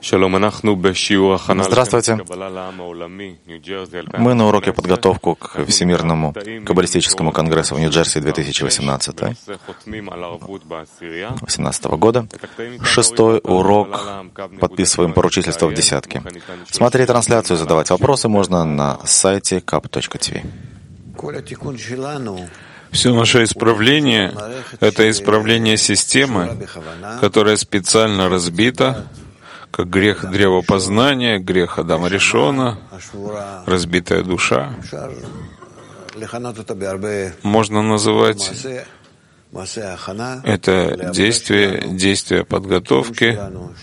Здравствуйте. Мы на уроке подготовку к Всемирному каббалистическому конгрессу в Нью-Джерси 2018 года. 6-й урок. Подписываем поручительство в десятки. Смотреть трансляцию и задавать вопросы можно на сайте kab.tv. Все наше исправление — это исправление системы, которая специально разбита, как грех древопознания, грех Адама Ришона, разбитая душа. Можно называть это действие подготовки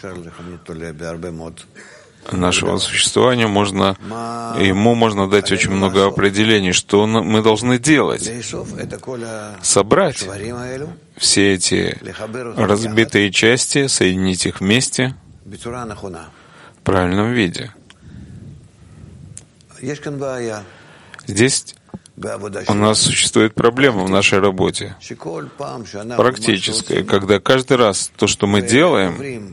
нашего существования. Ему можно дать очень много определений, что мы должны делать. Собрать все эти разбитые части, соединить их вместе в правильном виде. Здесь у нас существует проблема в нашей работе, практическая, когда каждый раз то, что мы делаем,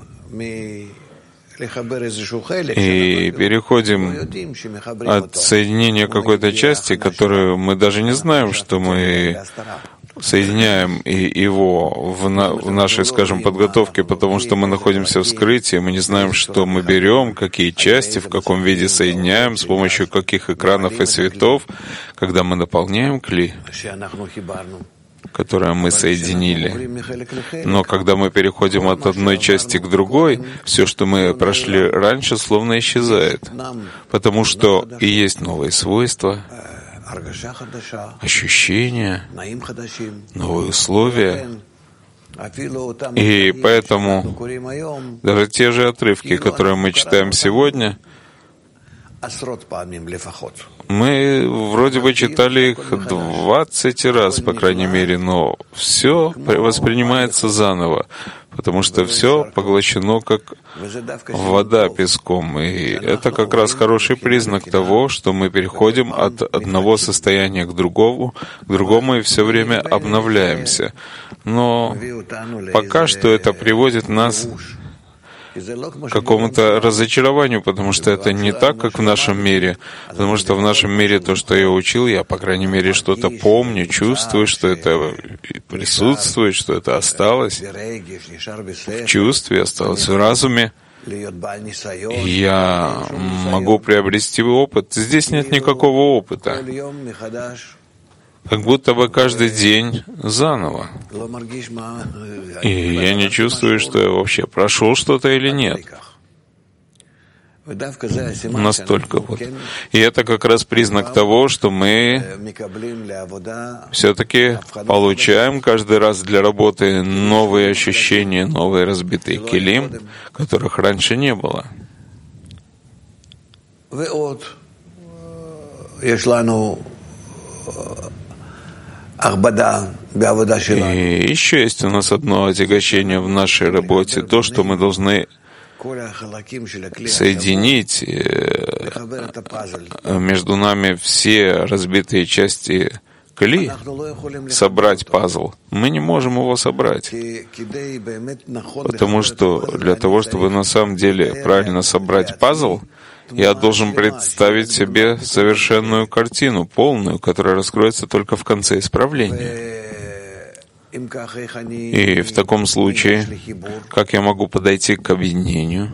и переходим от соединения какой-то части, которую мы даже не знаем, что мы соединяем его в нашей, скажем, подготовке, потому что мы находимся в скрытии, мы не знаем, что мы берем, какие части, в каком виде соединяем, с помощью каких экранов и цветов, когда мы наполняем кли, которое мы соединили. Но когда мы переходим от одной части к другой, все, что мы прошли раньше, словно исчезает, потому что и есть новые свойства, ощущения, новые условия. И поэтому даже те же отрывки, которые мы читаем сегодня, мы вроде бы читали их 20 раз, по крайней мере, но все воспринимается заново, потому что все поглощено как вода песком. И это как раз хороший признак того, что мы переходим от одного состояния к другому и все время обновляемся. Но пока что это приводит нас к какому-то разочарованию, потому что это не так, как в нашем мире. Потому что в нашем мире то, что я учил, я, по крайней мере, что-то помню, чувствую, что это присутствует, что это осталось в чувстве, осталось в разуме. И я могу приобрести опыт. Здесь нет никакого опыта. Как будто бы каждый день заново. И я не чувствую, что я вообще прошел что-то или нет. Настолько вот. И это как раз признак того, что мы все-таки получаем каждый раз для работы новые ощущения, новые разбитые килим, которых раньше не было. И еще есть у нас одно отягощение в нашей работе, то, что мы должны соединить между нами все разбитые части кли, собрать пазл. Мы не можем его собрать, потому что для того, чтобы на самом деле правильно собрать пазл, я должен представить себе совершенную картину, полную, которая раскроется только в конце исправления. И в таком случае, как я могу подойти к объединению?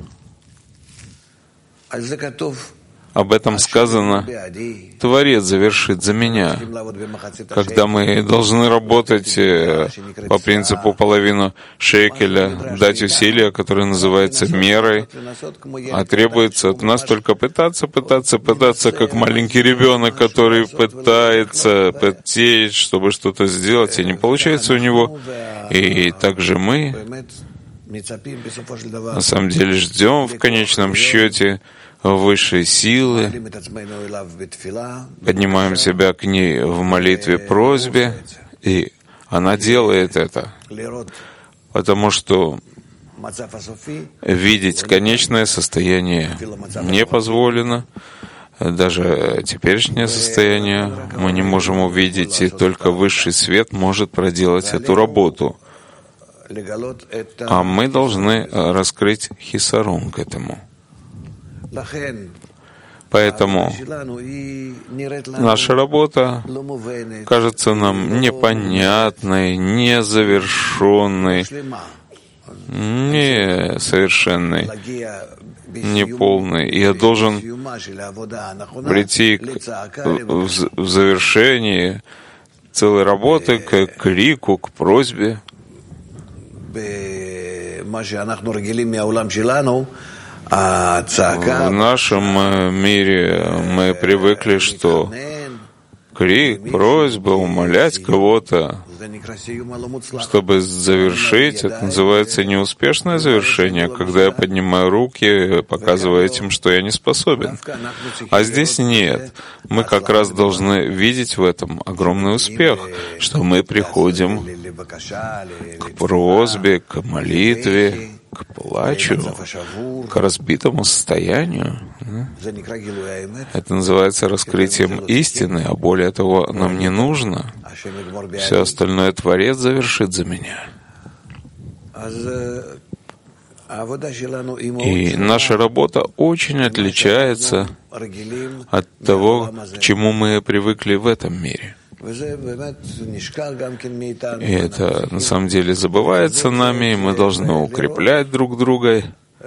Об этом сказано: Творец завершит за меня. Когда мы должны работать по принципу половину шекеля, дать усилия, которое называется мерой, а требуется от нас только пытаться, как маленький ребенок, который пытается, потеет, чтобы что-то сделать, и не получается у него. И также мы на самом деле ждем в конечном счете высшей силы, поднимаем себя к ней в молитве, просьбе, и она делает это, потому что видеть конечное состояние не позволено, даже теперешнее состояние мы не можем увидеть, и только высший свет может проделать эту работу. А мы должны раскрыть хисарон к этому. Поэтому наша работа кажется нам непонятной, незавершенной, несовершенной, неполной. Я должен прийти в завершении целой работы к крику, к просьбе. В нашем мире мы привыкли, что крик, просьба, умолять кого-то, чтобы завершить, это называется неуспешное завершение, когда я поднимаю руки, показывая этим, что я не способен. А здесь нет. Мы как раз должны видеть в этом огромный успех, что мы приходим к просьбе, к молитве, к плачу, к разбитому состоянию. Это называется раскрытием истины, а более того, нам не нужно. Все остальное Творец завершит за меня. И наша работа очень отличается от того, к чему мы привыкли в этом мире. И это на самом деле забывается нами, и мы должны укреплять друг друга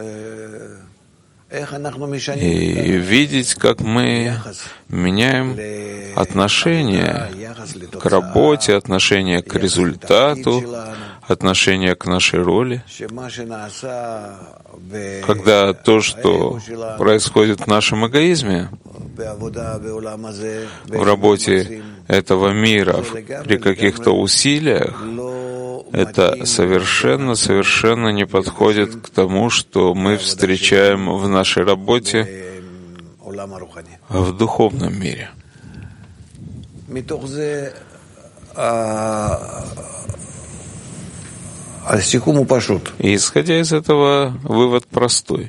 и видеть, как мы меняем отношение к работе, отношение к результату, отношение к нашей роли. Когда то, что происходит в нашем эгоизме, в работе этого мира, при каких-то усилиях, это совершенно не подходит к тому, что мы встречаем в нашей работе в духовном мире. И исходя из этого, вывод простой.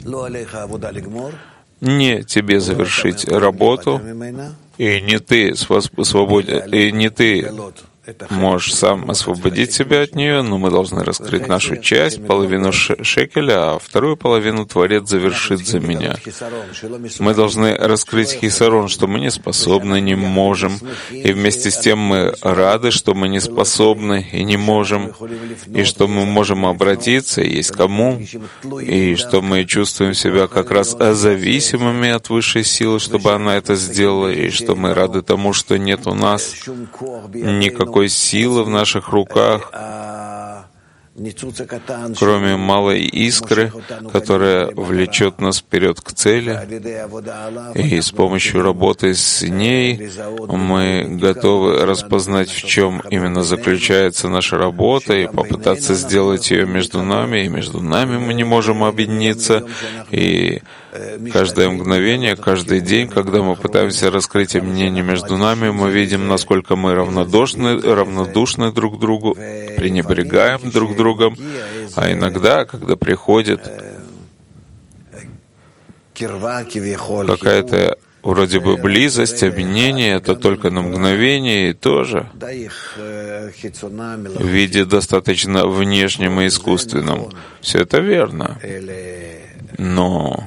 Не тебе завершить работу, и не ты свободен, и не ты можешь сам освободить себя от нее, но мы должны раскрыть нашу часть, половину шекеля, а вторую половину Творец завершит за меня. Мы должны раскрыть хисарон, что мы не способны, не можем, и вместе с тем мы рады, что мы не способны и не можем, и что мы можем обратиться, и есть кому, и что мы чувствуем себя как раз зависимыми от высшей силы, чтобы она это сделала, и что мы рады тому, что нет у нас никакой силы в наших руках, кроме малой искры, которая влечет нас вперед к цели. И с помощью работы с ней мы готовы распознать, в чем именно заключается наша работа, и попытаться сделать ее между нами, и между нами мы не можем объединиться. И каждое мгновение, каждый день, когда мы пытаемся раскрыть объединение между нами, мы видим, насколько мы равнодушны друг к другу, пренебрегаем друг другом, а иногда, когда приходит какая-то вроде бы близость, объединение, это только на мгновение и тоже в виде достаточно внешнем и искусственном. Все это верно. Но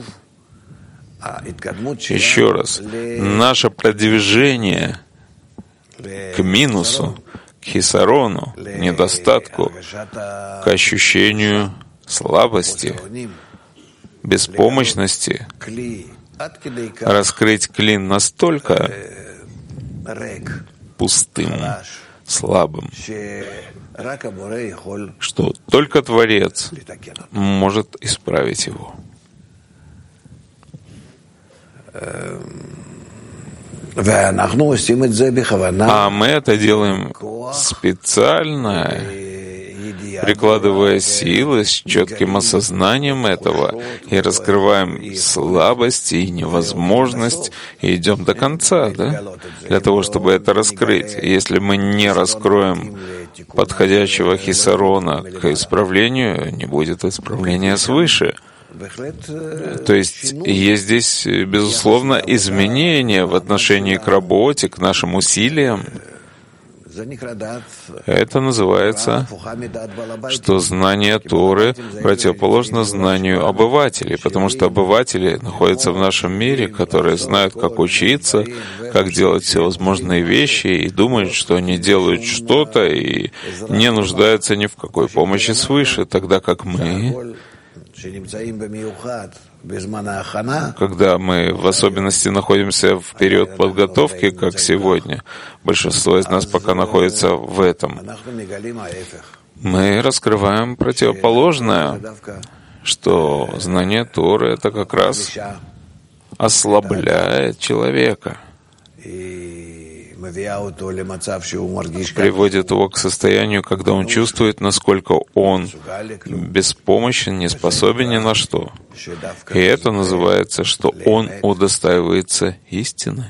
еще раз, наше продвижение к минусу, к хисарону, недостатку, к ощущению слабости, беспомощности, раскрыть клин настолько пустым, слабым, что только Творец может исправить его. А мы это делаем специально, прикладывая силы с четким осознанием этого, и раскрываем слабость и невозможность, и идем до конца, да? Для того, чтобы это раскрыть. Если мы не раскроем подходящего хисарона к исправлению, не будет исправления свыше. То есть здесь, безусловно, изменения в отношении к работе, к нашим усилиям. Это называется, что знание Торы противоположно знанию обывателей, потому что обыватели находятся в нашем мире, которые знают, как учиться, как делать всевозможные вещи, и думают, что они делают что-то и не нуждаются ни в какой помощи свыше, тогда как мы, когда мы в особенности находимся в период подготовки, как сегодня, большинство из нас пока находится в этом, мы раскрываем противоположное, что знание Торы — это как раз ослабляет человека, приводит его к состоянию, когда он чувствует, насколько он беспомощен, не способен ни на что. И это называется, что он удостаивается истины.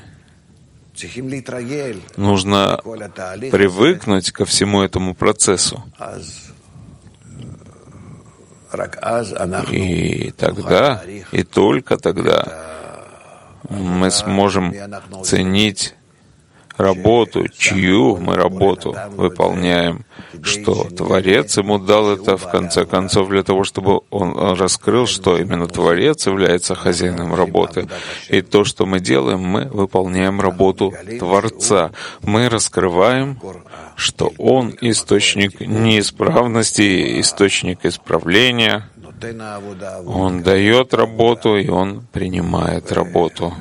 Нужно привыкнуть ко всему этому процессу. И тогда, и только тогда мы сможем ценить работу, чью мы работу выполняем, что Творец ему дал это, в конце концов, для того, чтобы он раскрыл, что именно Творец является хозяином работы. И то, что мы делаем, мы выполняем работу Творца. Мы раскрываем, что Он источник неисправности, источник исправления. Он дает работу, и Он принимает работу.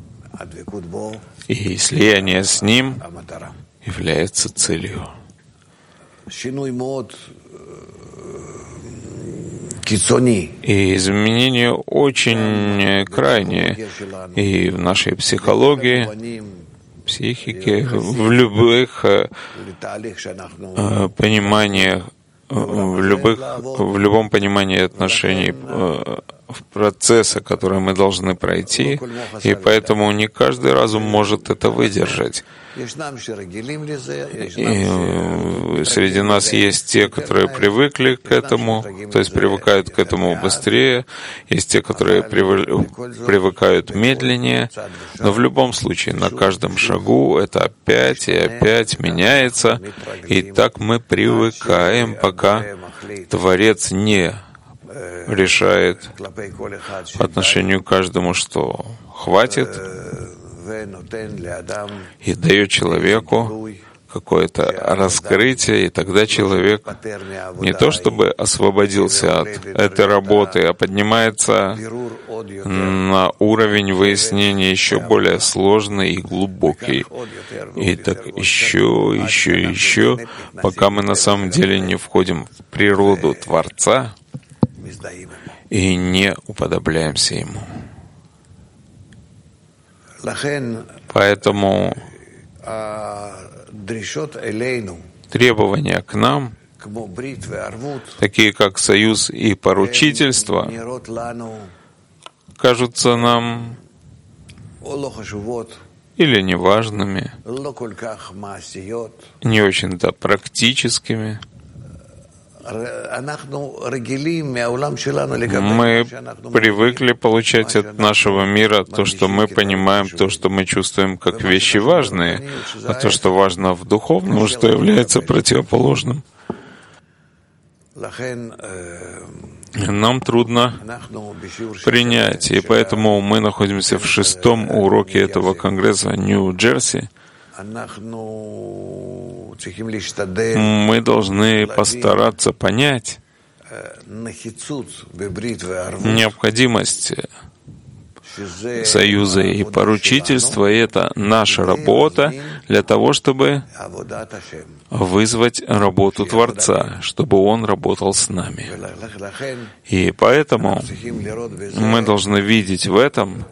И слияние с Ним является целью. И изменения очень крайние и в нашей психологии, психике, в любых пониманиях, в любом понимании отношений в процессы, которые мы должны пройти, и поэтому не каждый разум может это выдержать. И среди нас есть те, которые привыкли к этому, то есть привыкают к этому быстрее, есть те, которые привыкают медленнее, но в любом случае на каждом шагу это опять и опять меняется, и так мы привыкаем, пока Творец не решает по отношению к каждому, что хватит, и дает человеку какое-то раскрытие, и тогда человек не то чтобы освободился от этой работы, а поднимается на уровень выяснения еще более сложный и глубокий. И так еще, пока мы на самом деле не входим в природу Творца и не уподобляемся Ему. Поэтому требования к нам, такие как союз и поручительство, кажутся нам или неважными, не очень-то практическими. Мы привыкли получать от нашего мира то, что мы понимаем, то, что мы чувствуем как вещи важные, а то, что важно в духовном, что является противоположным. Нам трудно принять, и поэтому мы находимся в 6-м уроке этого конгресса Нью-Джерси. Мы должны постараться понять необходимость союза и поручительства, и это наша работа для того, чтобы вызвать работу Творца, чтобы Он работал с нами. И поэтому мы должны видеть в этом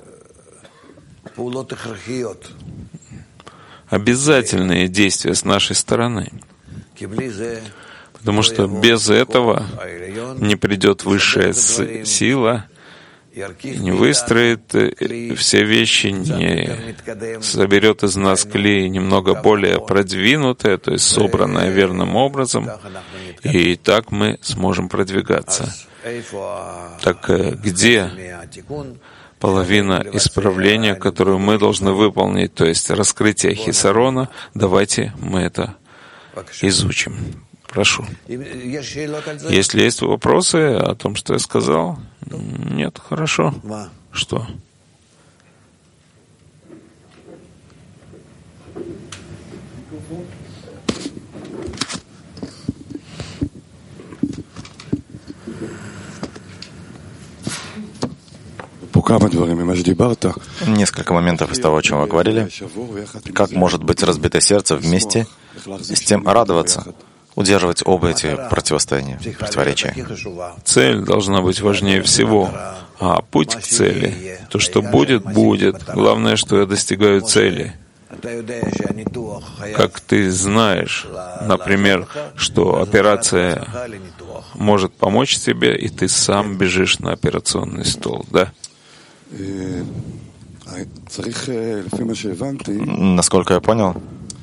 обязательные действия с нашей стороны, потому что без этого не придет высшая сила, не выстроит все вещи, не соберет из нас клей немного более продвинутое, то есть собранное верным образом, и так мы сможем продвигаться. Так где половина исправления, которую мы должны выполнить, то есть раскрытие хисарона, давайте мы это изучим. Прошу. Если есть вопросы о том, что я сказал? Нет? Хорошо. Что? Несколько моментов из того, о чем вы говорили. Как может быть разбито сердце вместе с тем радоваться, удерживать оба эти противостояния, противоречия? Цель должна быть важнее всего, а путь к цели, то, что будет, будет. Главное, что я достигаю цели. Как ты знаешь, например, что операция может помочь тебе, и ты сам бежишь на операционный стол, да? Насколько я понял,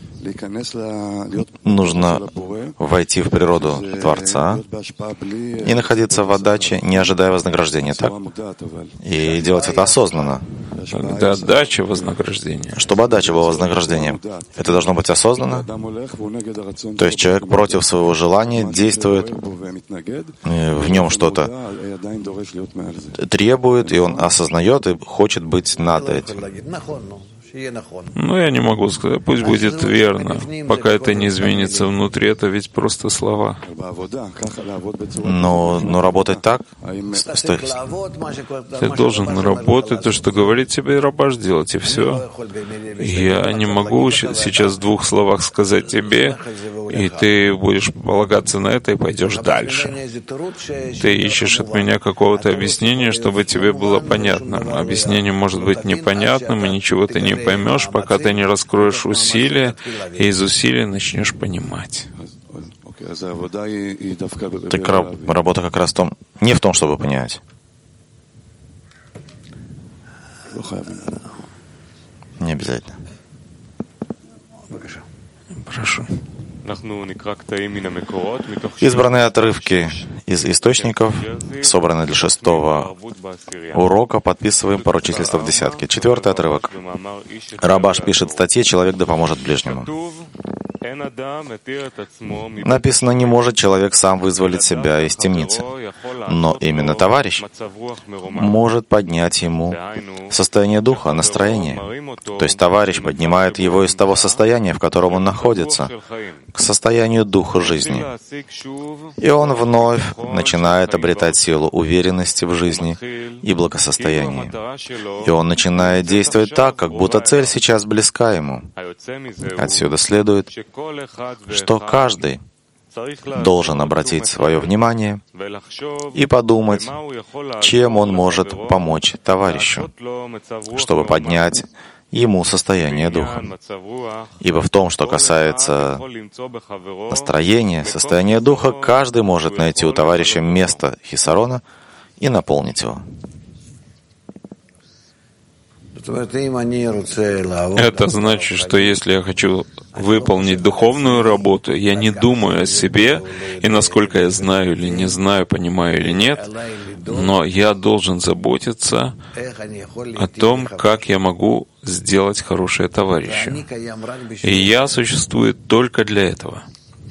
нужно войти в природу Творца и находиться в отдаче, не ожидая вознаграждения, так? И делать это осознанно. Когда отдача вознаграждения. Чтобы отдача была вознаграждением, это должно быть осознанно. То есть человек против своего желания действует, в нем что-то требует, и он осознает и хочет быть над этим. Ну, я не могу сказать, пусть будет верно. Пока это не изменится внутри, это ведь просто слова. Но работать так? Ты должен работать, то, что говорит тебе рабаш делать, и все. Я не могу сейчас в двух словах сказать тебе, и ты будешь полагаться на это и пойдешь дальше. Ты ищешь от меня какого-то объяснения, чтобы тебе было понятно. Объяснение может быть непонятным, и ничего ты не поймешь, пока ты не раскроешь усилия, и из усилий начнешь понимать. Так работа как раз не в том, чтобы понять. Не обязательно. Прошу. Избранные отрывки из источников, собранные для 6-го урока, подписываем поручительство в десятке. 4-й отрывок. Рабаш пишет в статье «Человек да поможет ближнему». Написано, не может человек сам вызволить себя из темницы, но именно товарищ может поднять ему состояние духа, настроение. То есть товарищ поднимает его из того состояния, в котором он находится, к состоянию духа жизни. И он вновь начинает обретать силу уверенности в жизни и благосостоянии. И он начинает действовать так, как будто цель сейчас близка ему. Отсюда следует, что каждый должен обратить свое внимание и подумать, чем он может помочь товарищу, чтобы поднять ему состояние духа. Ибо в том, что касается настроения, состояния духа, каждый может найти у товарища место хисарона и наполнить его. Это значит, что если я хочу выполнить духовную работу, я не думаю о себе и насколько я знаю или не знаю, понимаю или нет, но я должен заботиться о том, как я могу сделать хорошее товарищу. И я существую только для этого.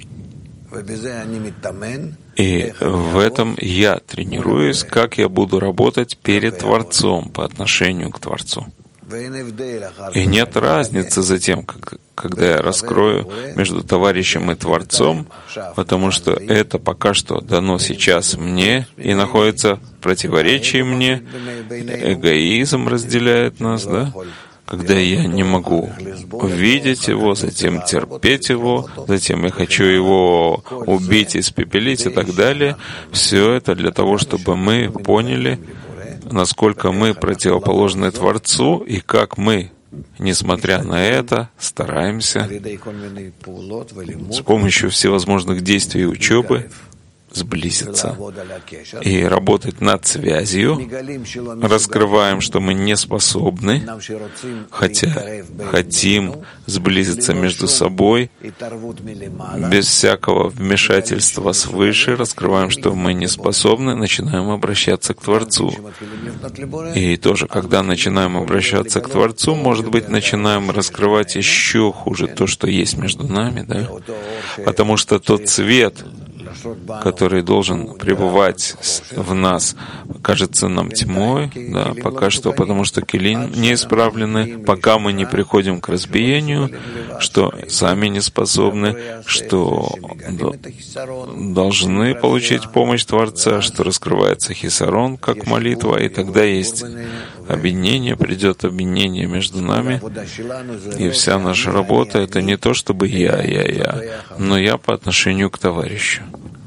И в этом я тренируюсь, как я буду работать перед Творцом по отношению к Творцу. И нет разницы за тем, когда я раскрою между товарищем и Творцом, потому что это пока что дано сейчас мне и находится в противоречии мне. Эгоизм разделяет нас, да? Когда я не могу видеть его, затем терпеть его, затем я хочу его убить, испепелить и так далее. Все это для того, чтобы мы поняли, насколько мы противоположны Творцу и как мы, несмотря на это, стараемся с помощью всевозможных действий и учебы сблизиться и работать над связью, раскрываем, что мы не способны, хотя хотим сблизиться между собой, без всякого вмешательства свыше, раскрываем, что мы не способны, начинаем обращаться к Творцу. И тоже, когда начинаем обращаться к Творцу, может быть, начинаем раскрывать еще хуже то, что есть между нами, да? Потому что тот свет, который должен пребывать в нас, кажется нам тьмой, да, пока что, потому что келим не исправлены, пока мы не приходим к разбиению, что сами не способны, что должны получить помощь Творца, что раскрывается хисарон, как молитва, и тогда есть объединение, придет объединение между нами, и вся наша работа — это не то, чтобы я, но я по отношению к товарищу.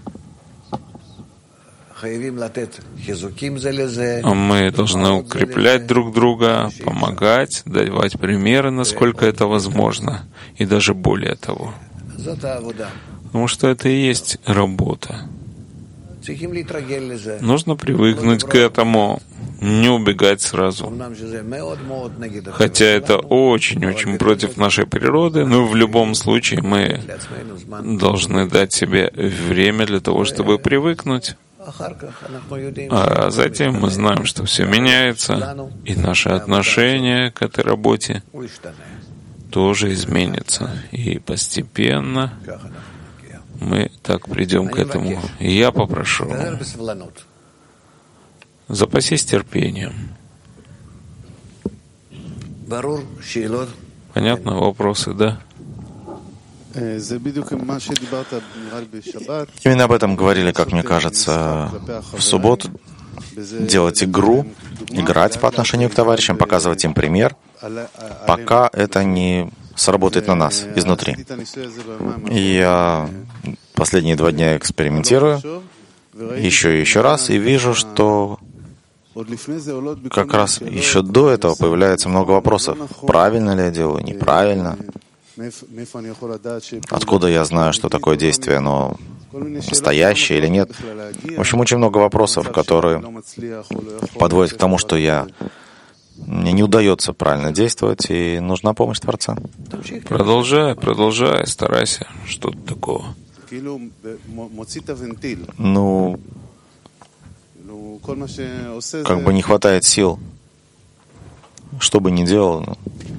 Мы должны укреплять друг друга, помогать, давать примеры, насколько это возможно, и даже более того. Потому что это и есть работа. Нужно привыкнуть к этому, не убегать сразу. Хотя это очень-очень против нашей природы, но в любом случае мы должны дать себе время для того, чтобы привыкнуть. А затем мы знаем, что все меняется, и наше отношение к этой работе тоже изменится. И постепенно мы так придем к этому. И я попрошу, запасись терпением. Понятно? Вопросы, да? Именно об этом говорили, как мне кажется, в субботу. Делать игру, играть по отношению к товарищам, показывать им пример, пока это не сработает на нас изнутри. И я последние 2 дня экспериментирую еще и еще раз, и вижу, что как раз еще до этого появляется много вопросов. Правильно ли я делаю, неправильно? Откуда я знаю, что такое действие, оно настоящее или нет? В общем, очень много вопросов, которые подводят к тому, что мне не удается правильно действовать, и нужна помощь Творца. Продолжай, старайся. Что-то такого. Ну, как бы не хватает сил. Что бы ни делал,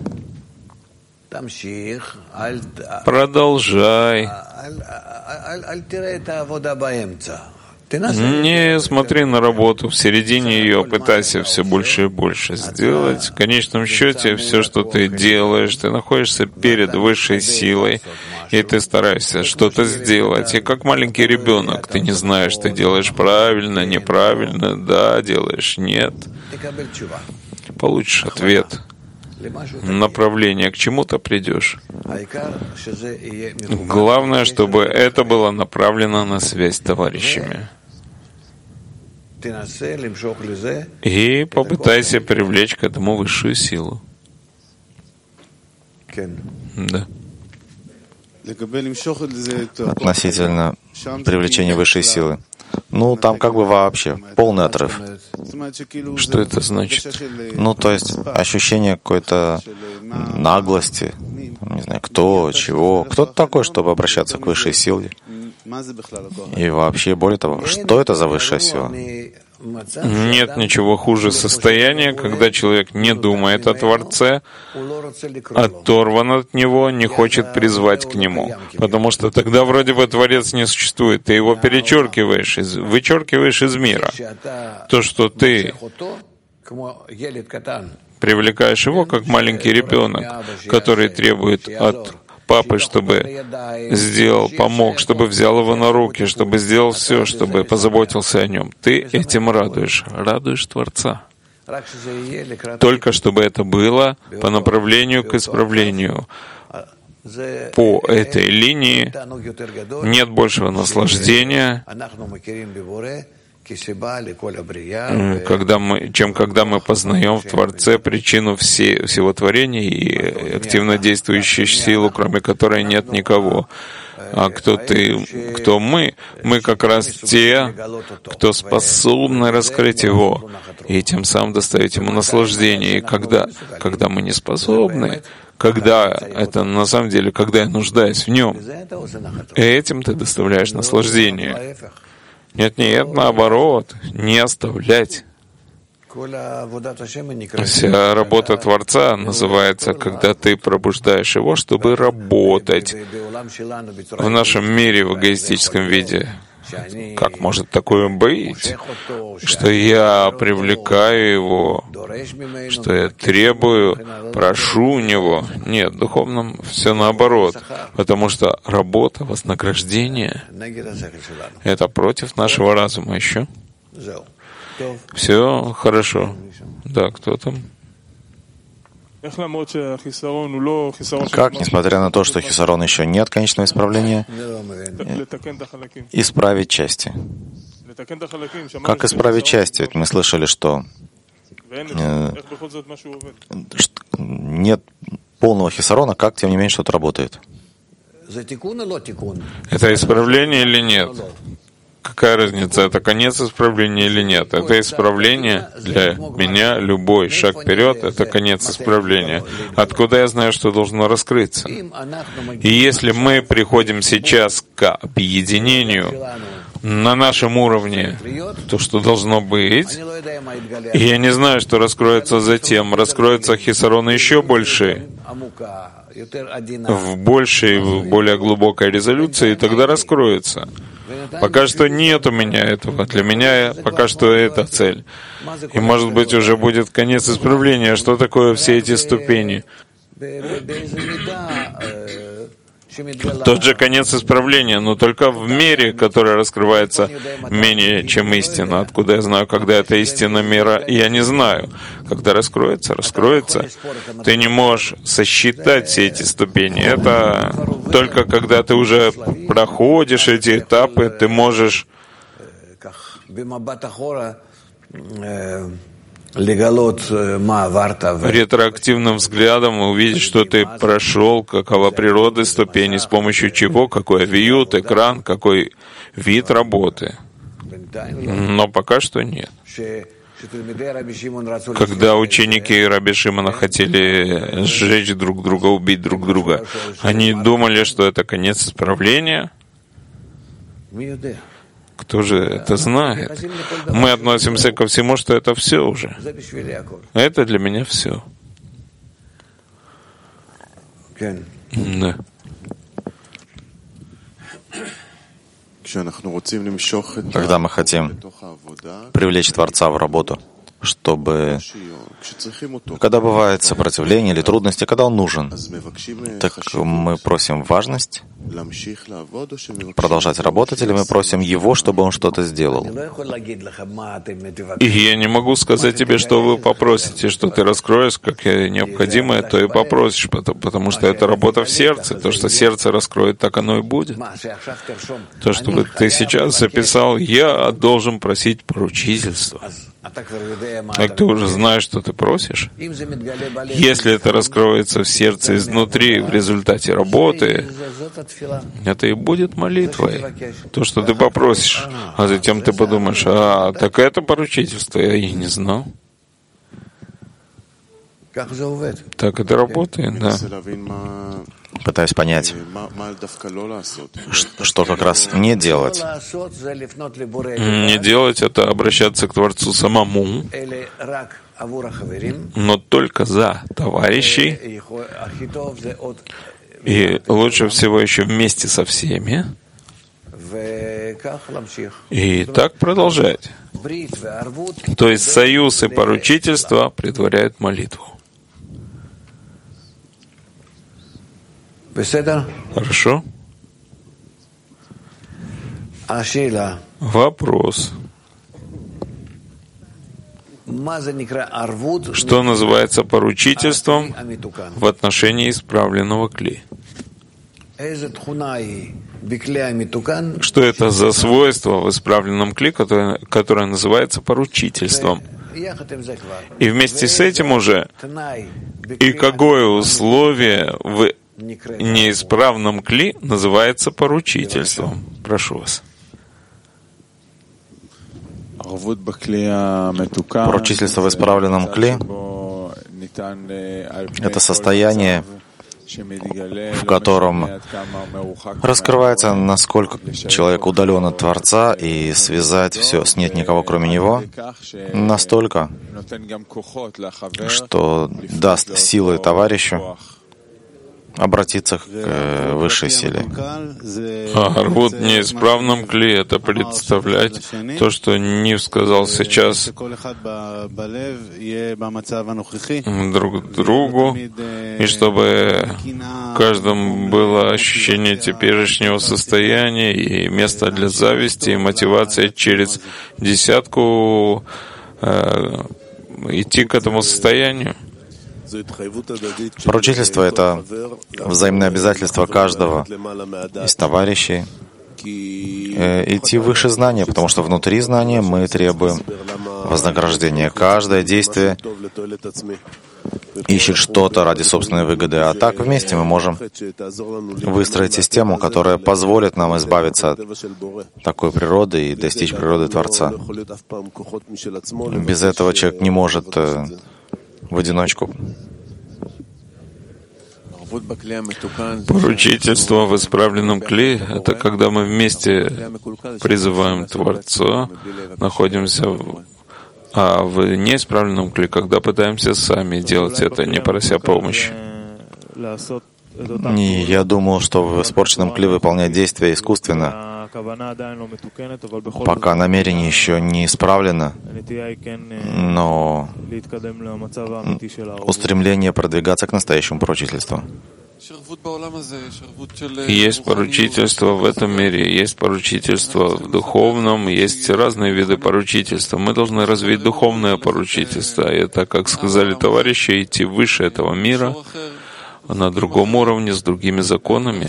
продолжай. Не смотри на работу в середине ее, пытайся все больше и больше сделать. В конечном счете, все, что ты делаешь, ты находишься перед высшей силой, и ты стараешься что-то сделать. И как маленький ребенок, ты не знаешь, ты делаешь правильно, неправильно, да, делаешь, нет. Получишь ответ. Направление, к чему-то придешь. Главное, чтобы это было направлено на связь с товарищами. И попытайся привлечь к этому высшую силу. Да. Относительно привлечения высшей силы. Ну, там как бы вообще полный отрыв. Что это значит? Ну, то есть ощущение какой-то наглости. Не знаю, кто, чего. Кто ты такой, чтобы обращаться к высшей силе? И вообще, более того, что это за высшая сила? Нет ничего хуже состояния, когда человек не думает о Творце, оторван от Него, не хочет призвать к Нему. Потому что тогда вроде бы Творец не существует. Ты его вычеркиваешь из мира. То, что ты привлекаешь его, как маленький ребенок, который требует от папы, чтобы помог, чтобы взял его на руки, чтобы сделал все, чтобы позаботился о нем. Ты этим радуешь Творца. Только чтобы это было по направлению к исправлению. По этой линии нет большего наслаждения, когда мы познаем в Творце причину всего творения и активно действующую силу, кроме которой нет никого. А кто ты, кто мы? Мы как раз те, кто способны раскрыть его и тем самым доставить ему наслаждение. И когда мы не способны, когда это на самом деле, когда я нуждаюсь в нем, этим ты доставляешь наслаждение. Нет, наоборот, не оставлять. Вся работа Творца называется, когда ты пробуждаешь его, чтобы работать в нашем мире в эгоистическом виде. Как может такое быть, что я привлекаю его, что я требую, прошу у него? Нет, в духовном все наоборот, потому что работа, вознаграждение — это против нашего разума еще. Все хорошо. Да, кто там? Как, несмотря на то, что хисарон еще нет конечного исправления, исправить части? Как исправить части? Ведь мы слышали, что нет полного хисарона, как, тем не менее, что-то работает. Это исправление или нет? Какая разница, это конец исправления или нет? Это исправление для меня, любой шаг вперед — это конец исправления. Откуда я знаю, что должно раскрыться? И если мы приходим сейчас к объединению на нашем уровне, то, что должно быть, и я не знаю, что раскроется затем, раскроется хисарон еще больше, в большей, в более глубокой резолюции, и тогда раскроется. Пока что нет у меня этого. Для меня пока что это цель. И, может быть, уже будет конец исправления. Что такое все эти ступени? Тот же конец исправления, но только в мере, которая раскрывается менее, чем истина. Откуда я знаю, когда это истина мира? Я не знаю. Когда раскроется. Ты не можешь сосчитать все эти ступени. Это только когда ты уже проходишь эти этапы, ты можешь ретроактивным взглядом увидеть, что ты прошел, какова природа ступени, с помощью чего, какой авиют, экран, какой вид работы. Но пока что нет. Когда ученики Раби Шимона хотели сжечь друг друга, убить друг друга, они думали, что это конец исправления. Кто же это знает? Мы относимся ко всему, что это все уже. Это для меня все. Да. Когда мы хотим привлечь Творца в работу, чтобы, когда бывает сопротивление или трудности, когда он нужен, так мы просим важность, продолжать работать, или мы просим его, чтобы он что-то сделал? И я не могу сказать тебе, что вы попросите, что ты раскроешь, как необходимое, то и попросишь, потому что это работа в сердце. То, что сердце раскроет, так оно и будет. То, что ты сейчас записал, я должен просить поручительства. Так ты уже знаешь, что ты просишь. Если это раскроется в сердце изнутри в результате работы, это и будет молитвой. То, что ты попросишь. А затем ты подумаешь, так это поручительство, я и не знал. Так это работает, да. Пытаюсь понять, что как раз не делать. Не делать — это обращаться к Творцу самому, но только за товарищей, и лучше всего еще вместе со всеми, и так продолжать. То есть союз и поручительство предваряют молитву. Хорошо? Вопрос. Что называется поручительством в отношении исправленного кли? Что это за свойство в исправленном кли, которое называется поручительством? И вместе с этим уже, и какое условие в неисправном кли называется поручительством. Прошу вас. Поручительство в исправленном кли — это состояние, в котором раскрывается, насколько человек удален от Творца, и связать все с «нет никого, кроме Него» настолько, что даст силы товарищу обратиться к высшей силе. Арвуд в неисправном кли — это представлять то, что Нив сказал сейчас друг другу, и чтобы в каждом было ощущение теперешнего состояния и место для зависти, и мотивация через десятку идти к этому состоянию. Поручительство — это взаимное обязательство каждого из товарищей идти выше знания, потому что внутри знания мы требуем вознаграждения. Каждое действие ищет что-то ради собственной выгоды, а так вместе мы можем выстроить систему, которая позволит нам избавиться от такой природы и достичь природы Творца. Без этого человек не может в одиночку. Поручительство в исправленном кли — это когда мы вместе призываем Творца, находимся в неисправленном кли, когда пытаемся сами делать это, не прося помощи. Я думал, что в испорченном кли выполнять действия искусственно, пока намерение еще не исправлено, но устремление продвигаться к настоящему поручительству. Есть поручительство в этом мире, есть поручительство в духовном, есть разные виды поручительства. Мы должны развить духовное поручительство. И это, как сказали товарищи, идти выше этого мира, на другом уровне, с другими законами,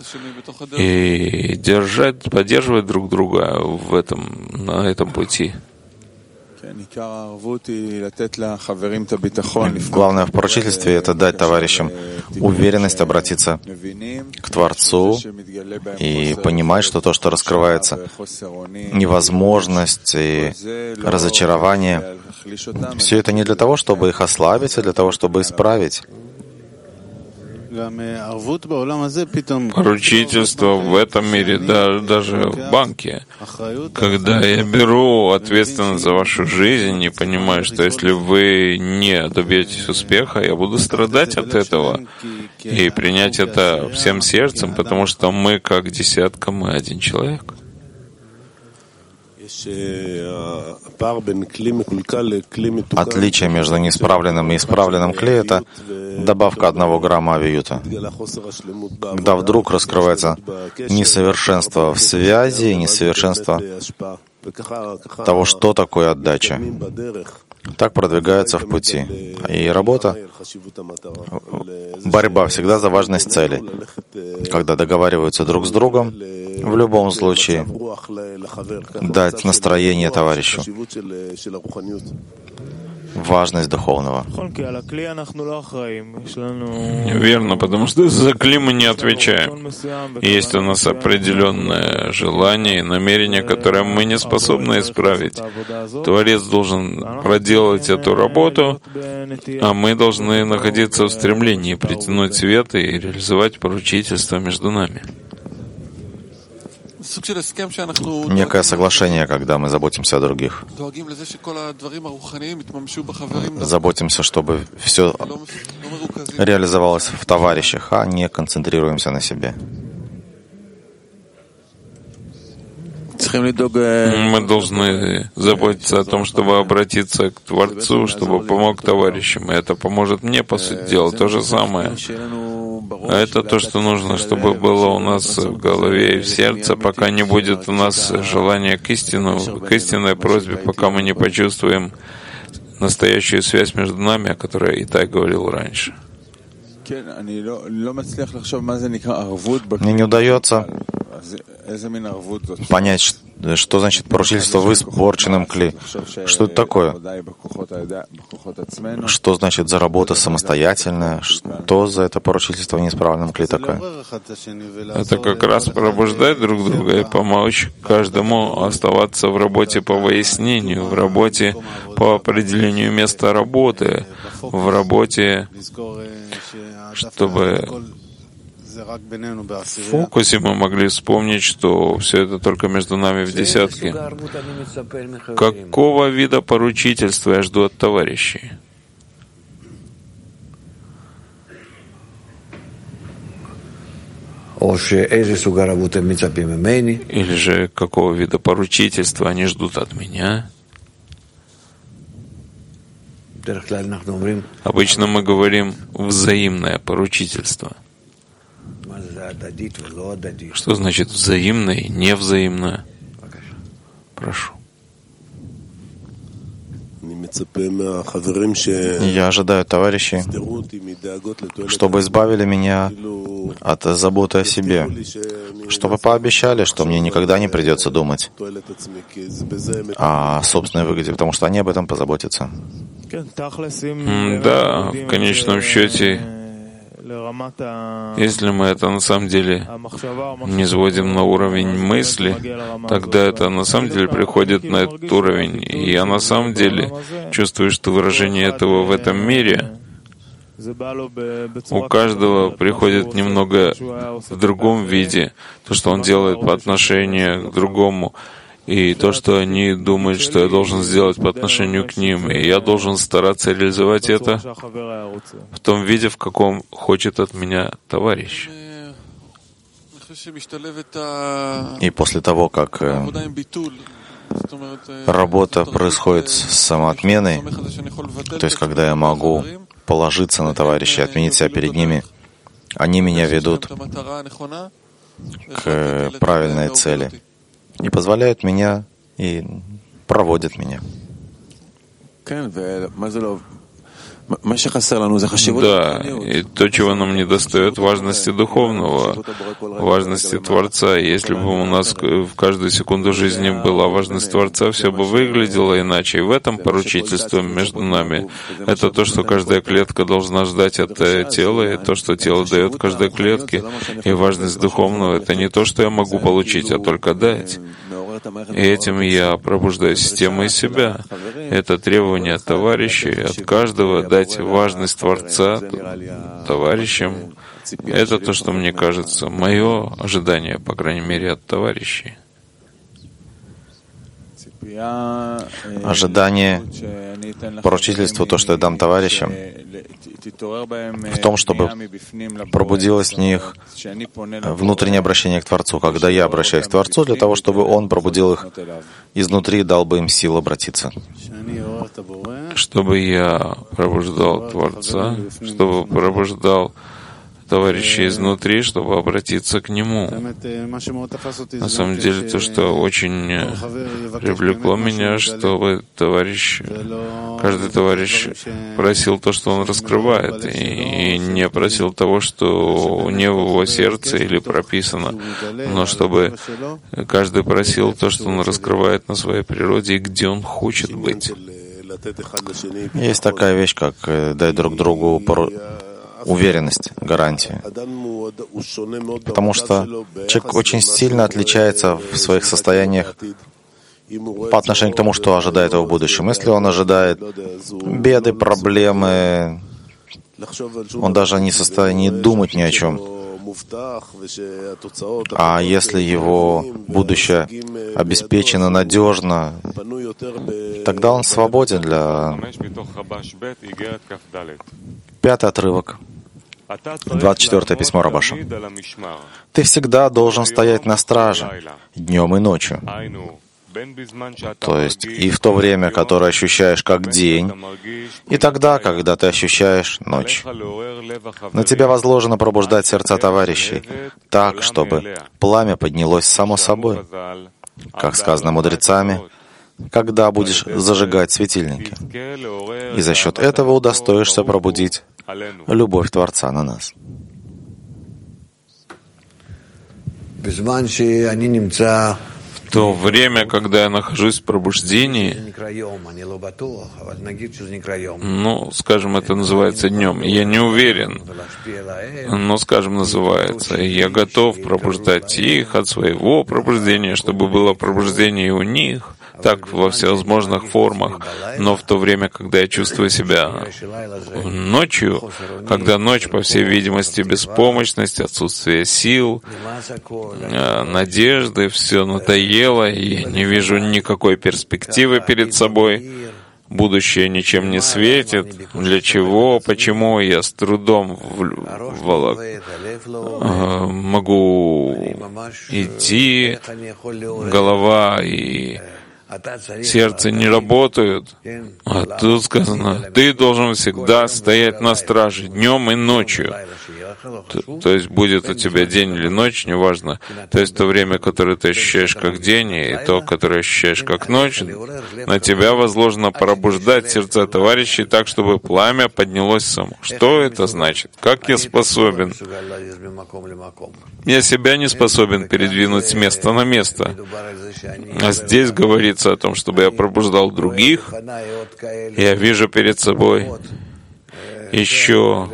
и поддерживать друг друга на этом пути. Главное в поручительстве — это дать товарищам уверенность обратиться к Творцу и понимать, что то, что раскрывается, невозможность и разочарование, все это не для того, чтобы их ослабить, а для того, чтобы исправить. Поручительство в этом мире, даже в банке, когда я беру ответственность за вашу жизнь и понимаю, что если вы не добьетесь успеха, я буду страдать от этого, и принять это всем сердцем, потому что мы как десятка, мы один человек. Отличие между неисправленным и исправленным кли — это добавка 1 грамма авиюта. Когда вдруг раскрывается несовершенство в связи и несовершенство того, что такое отдача. Так продвигаются в пути. И работа, борьба всегда за важность цели. Когда договариваются друг с другом, в любом случае дать настроение товарищу, важность духовного. Верно, потому что за кли мы не отвечаем. Есть у нас определенное желание и намерение, которое мы не способны исправить. Творец должен проделать эту работу, а мы должны находиться в стремлении притянуть свет и реализовать поручительство между нами. Некое соглашение, когда мы заботимся о других. Заботимся, чтобы все реализовалось в товарищах, а не концентрируемся на себе. Мы должны заботиться о том, чтобы обратиться к Творцу, чтобы помог товарищам. И это поможет мне, по сути дела, то же самое. А это то, что нужно, чтобы было у нас в голове и в сердце, пока не будет у нас желания к истинной просьбе, пока мы не почувствуем настоящую связь между нами, о которой Итай говорил раньше. Мне не удается понять, что значит поручительство в испорченном кли. Что это такое? Что значит за работа самостоятельная? Что за это поручительство в неисправленном кли такое? Это как раз пробуждать друг друга и помочь каждому оставаться в работе по выяснению, в работе по определению места работы, в работе, чтобы в фокусе мы могли вспомнить, что все это только между нами в десятке. Какого вида поручительства я жду от товарищей? Или же какого вида поручительства они ждут от меня? Обычно мы говорим «взаимное поручительство». Что значит взаимное и невзаимное? Прошу. Я ожидаю товарищей, чтобы избавили меня от заботы о себе, чтобы пообещали, что мне никогда не придется думать о собственной выгоде, потому что они об этом позаботятся. Да, в конечном счете, если мы это на самом деле не сводим на уровень мысли, тогда это на самом деле приходит на этот уровень. И я на самом деле чувствую, что выражение этого в этом мире у каждого приходит немного в другом виде. То, что он делает по отношению к другому, и то, что они думают, что я должен сделать по отношению к ним. И я должен стараться реализовать это в том виде, в каком хочет от меня товарищ. И после того, как работа происходит с самоотменой, то есть когда я могу положиться на товарищей, отменить себя перед ними, они меня ведут к правильной цели и позволяют меня и проводят меня. Да, и то, чего нам не достает, важности духовного, важности Творца. Если бы у нас в каждую секунду жизни была важность Творца, все бы выглядело иначе. И в этом поручительство между нами. Это то, что каждая клетка должна ждать от тела, и то, что тело дает каждой клетке. И важность духовного — это не то, что я могу получить, а только дать. И этим я пробуждаю систему из себя. Это требование от товарищей, от каждого дать важность Творца товарищам. Это то, что мне кажется, мое ожидание, по крайней мере, от товарищей. Ожидание поручительства, то, что я дам товарищам, в том, чтобы пробудилось в них внутреннее обращение к Творцу, когда я обращаюсь к Творцу, для того, чтобы Он пробудил их изнутри и дал бы им силу обратиться. Чтобы я пробуждал Творца, чтобы пробуждал товарищей изнутри, чтобы обратиться к Нему. На самом деле, то, что очень привлекло меня, чтобы каждый товарищ просил то, что он раскрывает, и не просил того, что не в его сердце или прописано, но чтобы каждый просил то, что он раскрывает на своей природе и где он хочет быть. Есть такая вещь, как дать друг другу уверенность, гарантию. Потому что человек очень сильно отличается в своих состояниях по отношению к тому, что ожидает его в будущем. Если он ожидает беды, проблемы, он даже не в состоянии думать ни о чем. А если его будущее обеспечено надежно, тогда он свободен для... 5-й отрывок. 24-е письмо Рабаша. Ты всегда должен стоять на страже, днем и ночью. То есть и в то время, которое ощущаешь как день, и тогда, когда ты ощущаешь ночь. На тебя возложено пробуждать сердца товарищей так, чтобы пламя поднялось само собой, как сказано мудрецами, когда будешь зажигать светильники. И за счет этого удостоишься пробудить любовь Творца на нас. В то время, когда я нахожусь в пробуждении, скажем, это называется днем, я не уверен, но, скажем, называется, и я готов пробуждать их от своего пробуждения, чтобы было пробуждение и у них, так во всевозможных формах, но в то время, когда я чувствую себя ночью, когда ночь, по всей видимости, беспомощность, отсутствие сил, надежды, все надоело, и я не вижу никакой перспективы перед собой, будущее ничем не светит, для чего, почему, я с трудом могу идти, голова и сердце не работают, а тут сказано, ты должен всегда стоять на страже днем и ночью. То есть будет у тебя день или ночь, неважно. То есть то время, которое ты ощущаешь как день, и то, которое ощущаешь как ночь, на тебя возложено пробуждать сердца товарищей так, чтобы пламя поднялось само. Что это значит? Как я способен? Я себя не способен передвинуть с места на место. А здесь говорится о том, чтобы я пробуждал других. Я вижу перед собой еще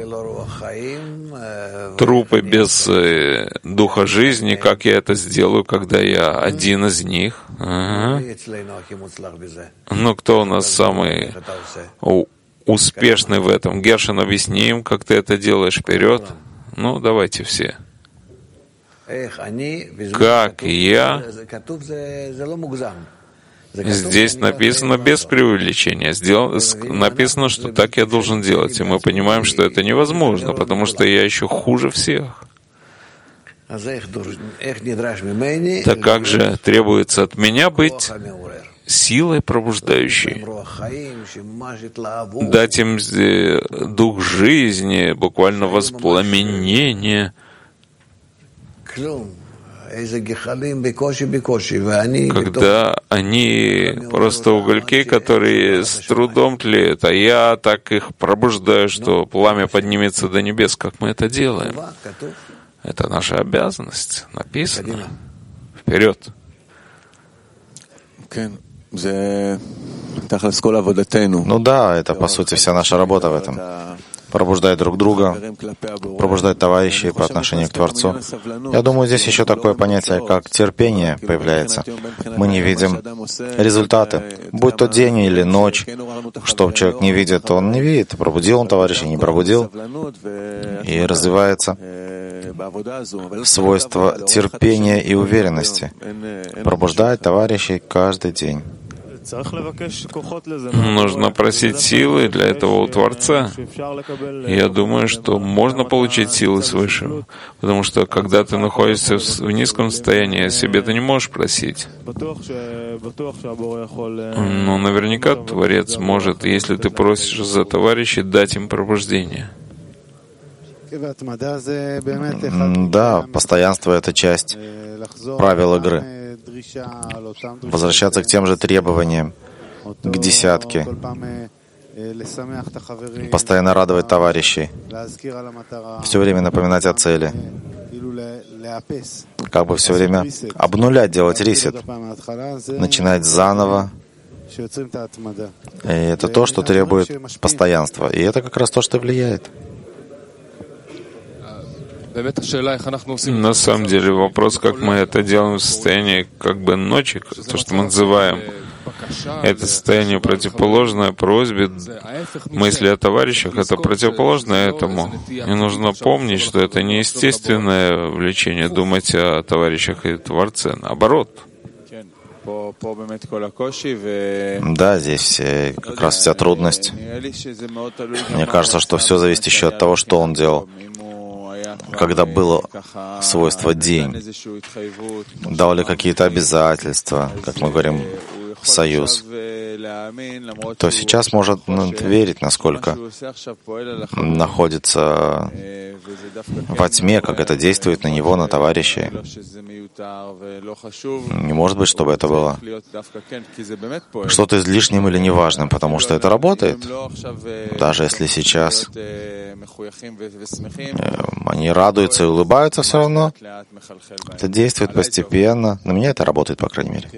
трупы без духа жизни, как я это сделаю, когда я один из них. Ага. Ну, кто у нас самый успешный в этом? Гершин, объясни им, как ты это делаешь вперед. Ну, давайте все. Как я? Здесь написано без преувеличения. Написано, что так я должен делать. И мы понимаем, что это невозможно, потому что я еще хуже всех. Так как же требуется от меня быть силой пробуждающей, дать им дух жизни, буквально воспламенение, когда они просто угольки, которые с трудом тлеют, а я так их пробуждаю, что пламя поднимется до небес, как мы это делаем. Это наша обязанность, написано. Вперед! Ну да, это по сути вся наша работа в этом. Пробуждать друг друга, пробуждать товарищей по отношению к Творцу. Я думаю, здесь еще такое понятие, как терпение появляется. Мы не видим результаты, будь то день или ночь. Что человек не видит, он не видит. Пробудил он товарищей, не пробудил. И развивается свойство терпения и уверенности. Пробуждать товарищей каждый день. Нужно просить силы для этого у Творца. Я думаю, что можно получить силы свыше, потому что когда ты находишься в низком состоянии, о себе ты не можешь просить. Но наверняка Творец может, если ты просишь за товарищей, дать им пробуждение. Да, постоянство — это часть правил игры. Возвращаться к тем же требованиям, к десятке, постоянно радовать товарищей, все время напоминать о цели, как бы все время обнулять, делать ресет, начинать заново. И это то, что требует постоянства. И это как раз то, что влияет. На самом деле вопрос, как мы это делаем в состоянии как бы ночи, то, что мы называем, это состояние противоположное просьбе, мысли о товарищах, это противоположное этому. И нужно помнить, что это не естественное влечение думать о товарищах и Творце, наоборот. Да, здесь как раз вся трудность. Мне кажется, что все зависит еще от того, что он делал. Когда было свойство день, дал ли какие-то обязательства, как мы говорим, союз, то сейчас может верить, насколько находится во тьме, как это действует на него, на товарищей. Не может быть, чтобы это было что-то излишним или неважным, потому что это работает. Даже если сейчас они радуются и улыбаются, все равно это действует постепенно. На меня это работает, по крайней мере.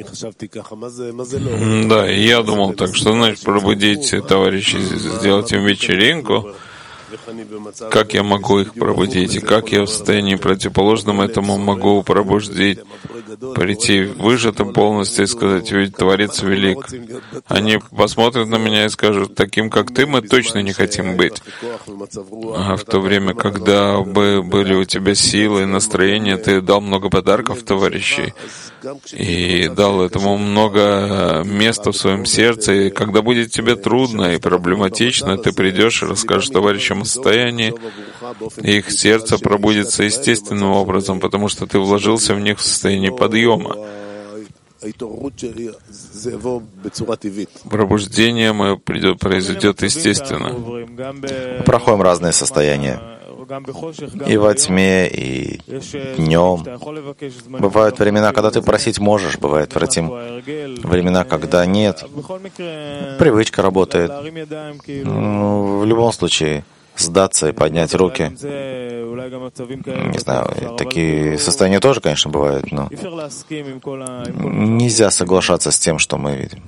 Да, я думал так, что значит пробудить товарищей, сделать им вечеринку. Как я могу их пробудить? И как я в состоянии противоположном этому могу пробудить, прийти выжатым полностью и сказать: ведь Творец велик. Они посмотрят на меня и скажут: таким, как ты, мы точно не хотим быть. А в то время, когда были у тебя силы и настроение, ты дал много подарков товарищей и дал этому много места в своем сердце. И когда будет тебе трудно и проблематично, ты придешь и расскажешь товарищам о состоянии, и их сердце пробудится естественным образом, потому что ты вложился в них в состоянии подъема. Пробуждение мое произойдет естественно. Мы проходим разные состояния. И во тьме, и днем. Бывают времена, когда ты просить можешь, бывают времена, когда нет. Привычка работает. В любом случае, сдаться и поднять руки. Не знаю, такие состояния тоже, конечно, бывают, но нельзя соглашаться с тем, что мы видим.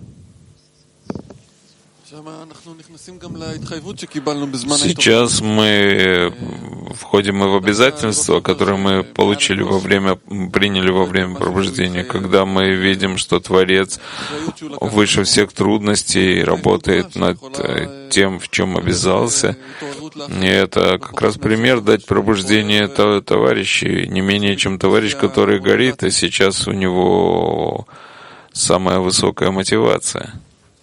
Сейчас мы входим и в обязательства, которые мы приняли во время пробуждения, когда мы видим, что Творец выше всех трудностей работает над тем, в чем обязался. И это как раз пример дать пробуждение товарищей, не менее чем товарищ, который горит, и сейчас у него самая высокая мотивация.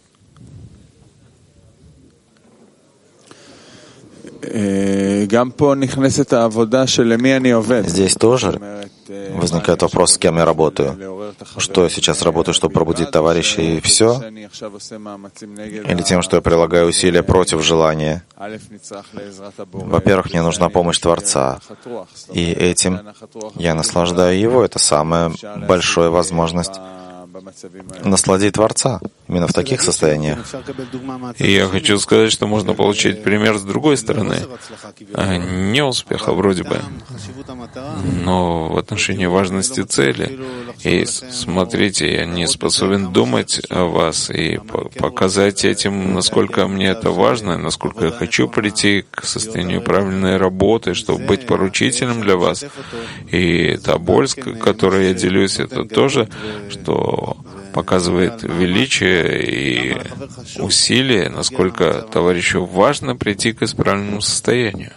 Здесь тоже возникает вопрос, с кем я работаю. Что я сейчас работаю, чтобы пробудить товарищей, и все? Или тем, что я прилагаю усилия против желания? Во-первых, мне нужна помощь Творца. И этим я наслаждаю Его. Это самая большая возможность насладить Творца именно в таких состояниях. И я хочу сказать, что можно получить пример с другой стороны. Не успеха вроде бы, но в отношении важности цели. И смотрите, я не способен думать о вас и показать этим, насколько мне это важно, насколько я хочу прийти к состоянию правильной работы, чтобы быть поручителем для вас. И та боль, с которой я делюсь, это тоже, что показывает величие и усилие, насколько товарищу важно прийти к исправленному состоянию.